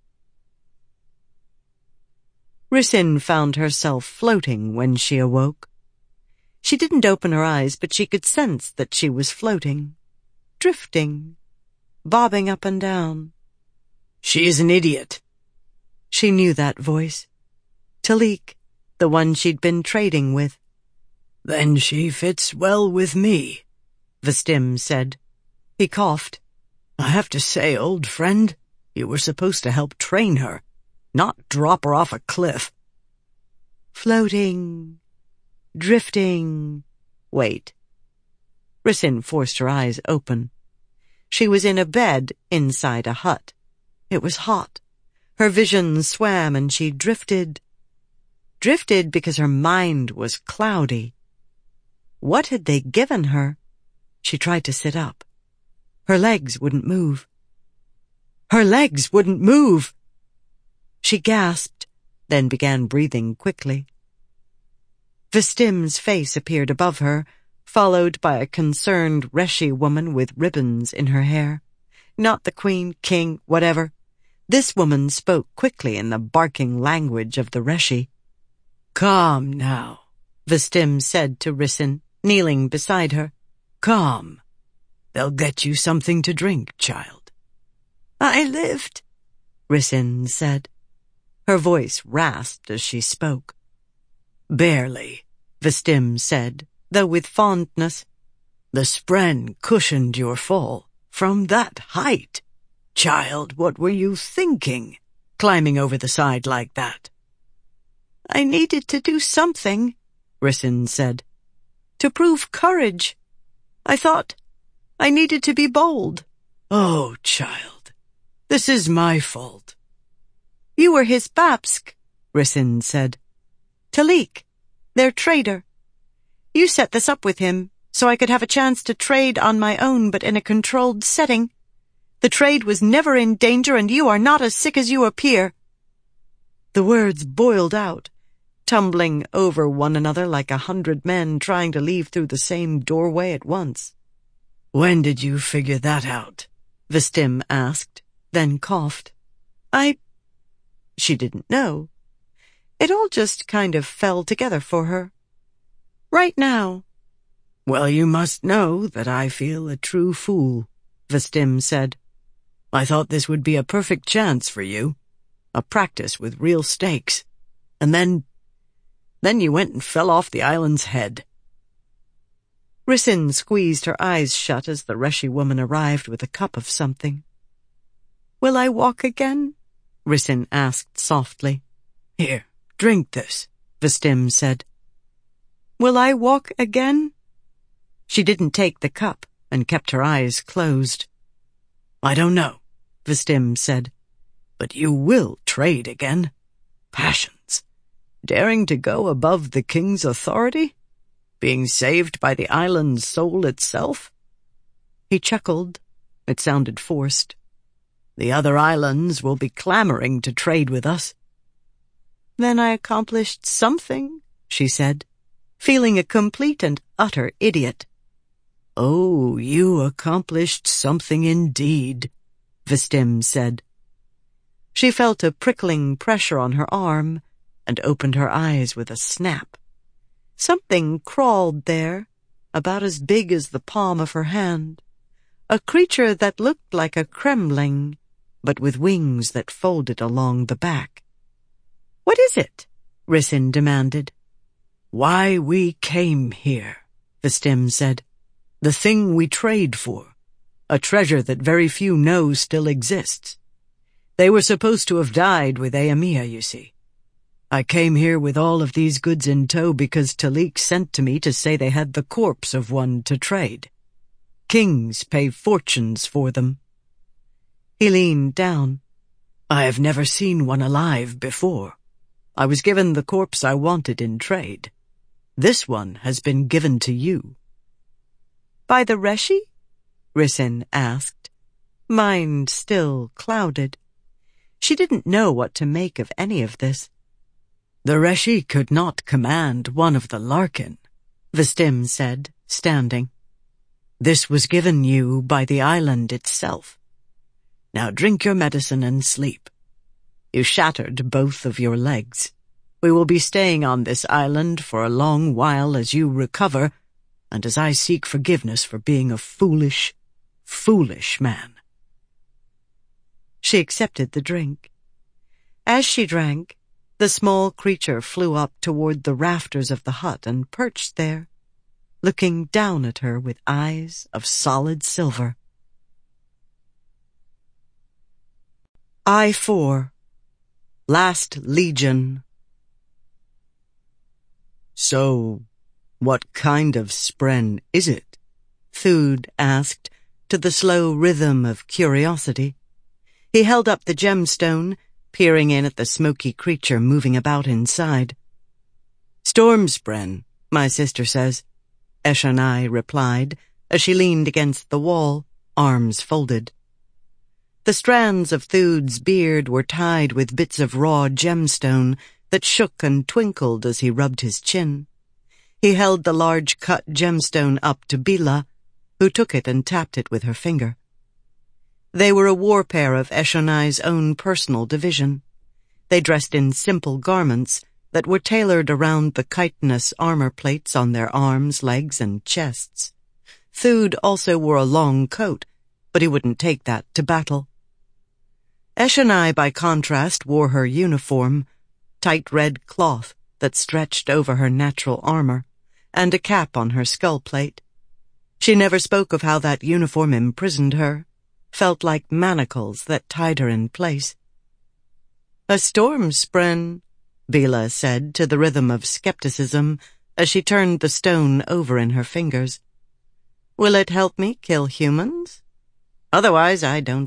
Rissyn found herself floating when she awoke. She didn't open her eyes, but she could sense that she was floating, drifting, bobbing up and down. She is an idiot. She knew that voice. Talik, the one she'd been trading with. Then she fits well with me, Vistim said. He coughed. I have to say, old friend, you were supposed to help train her, not drop her off a cliff. Floating, drifting. Wait. Rissyn forced her eyes open. She was in a bed inside a hut. It was hot. Her vision swam and she drifted. Drifted because her mind was cloudy. What had they given her? She tried to sit up. Her legs wouldn't move. Her legs wouldn't move! She gasped, then began breathing quickly. Vistim's face appeared above her, followed by a concerned Reshi woman with ribbons in her hair. Not the queen, king, whatever. This woman spoke quickly in the barking language of the Reshi. Calm now, Vistim said to Rissyn, kneeling beside her. Calm. They'll get you something to drink, child. I lived, Rissyn said. Her voice rasped as she spoke. Barely, Vistim said, though with fondness. The spren cushioned your fall from that height. Child, what were you thinking, climbing over the side like that? I needed to do something, Rissyn said, to prove courage. I thought I needed to be bold. Oh, child, this is my fault. You were his Bapsk, Rissyn said. Talik, their trader. You set this up with him so I could have a chance to trade on my own but in a controlled setting. The trade was never in danger and you are not as sick as you appear. The words boiled out, tumbling over one another like a hundred men trying to leave through the same doorway at once. When did you figure that out? Vistim asked, then coughed. I... She didn't know. It all just kind of fell together for her. Right now. Well, you must know that I feel a true fool, Vistim said. I thought this would be a perfect chance for you. A practice with real stakes. And then... Then you went and fell off the island's head. Rissyn squeezed her eyes shut as the Reshi woman arrived with a cup of something. Will I walk again? Rissyn asked softly. Here, drink this, Vistim said. Will I walk again? She didn't take the cup and kept her eyes closed. I don't know, Vistim said. But you will trade again. Passions. Daring to go above the king's authority? Being saved by the island's soul itself? He chuckled. It sounded forced. The other islands will be clamoring to trade with us. Then I accomplished something, she said, feeling a complete and utter idiot. Oh, you accomplished something indeed, Vistim said. She felt a prickling pressure on her arm and opened her eyes with a snap. Something crawled there, about as big as the palm of her hand, a creature that looked like a kremling, but with wings that folded along the back. What is it? Rissyn demanded. Why we came here, Vistim said. The thing we trade for, a treasure that very few know still exists. They were supposed to have died with Eomer, you see. I came here with all of these goods in tow because Talik sent to me to say they had the corpse of one to trade. Kings pay fortunes for them. He leaned down. I have never seen one alive before. I was given the corpse I wanted in trade. This one has been given to you." "By the Reshi?" Rhyssin asked, mind still clouded. She didn't know what to make of any of this. "The Reshi could not command one of the Larkin," Vistim said, standing. "This was given you by the island itself. Now drink your medicine and sleep. You shattered both of your legs. We will be staying on this island for a long while as you recover, and as I seek forgiveness for being a foolish, foolish man." She accepted the drink. As she drank, the small creature flew up toward the rafters of the hut and perched there, looking down at her with eyes of solid silver. I four. Last Legion. "So, what kind of spren is it?" Thude asked, to the slow rhythm of curiosity. He held up the gemstone, peering in at the smoky creature moving about inside. "Stormspren, my sister says," Eshonai replied, as she leaned against the wall, arms folded. The strands of Thude's beard were tied with bits of raw gemstone that shook and twinkled as he rubbed his chin. He held the large cut gemstone up to Bila, who took it and tapped it with her finger. They were a war pair of Eshonai's own personal division. They dressed in simple garments that were tailored around the chitinous armor plates on their arms, legs, and chests. Thude also wore a long coat, but he wouldn't take that to battle. Eshonai, by contrast, wore her uniform, tight red cloth that stretched over her natural armor, and a cap on her skull plate. She never spoke of how that uniform imprisoned her, felt like manacles that tied her in place. "A stormspren," Bila said to the rhythm of skepticism as she turned the stone over in her fingers. "Will it help me kill humans? Otherwise, I don't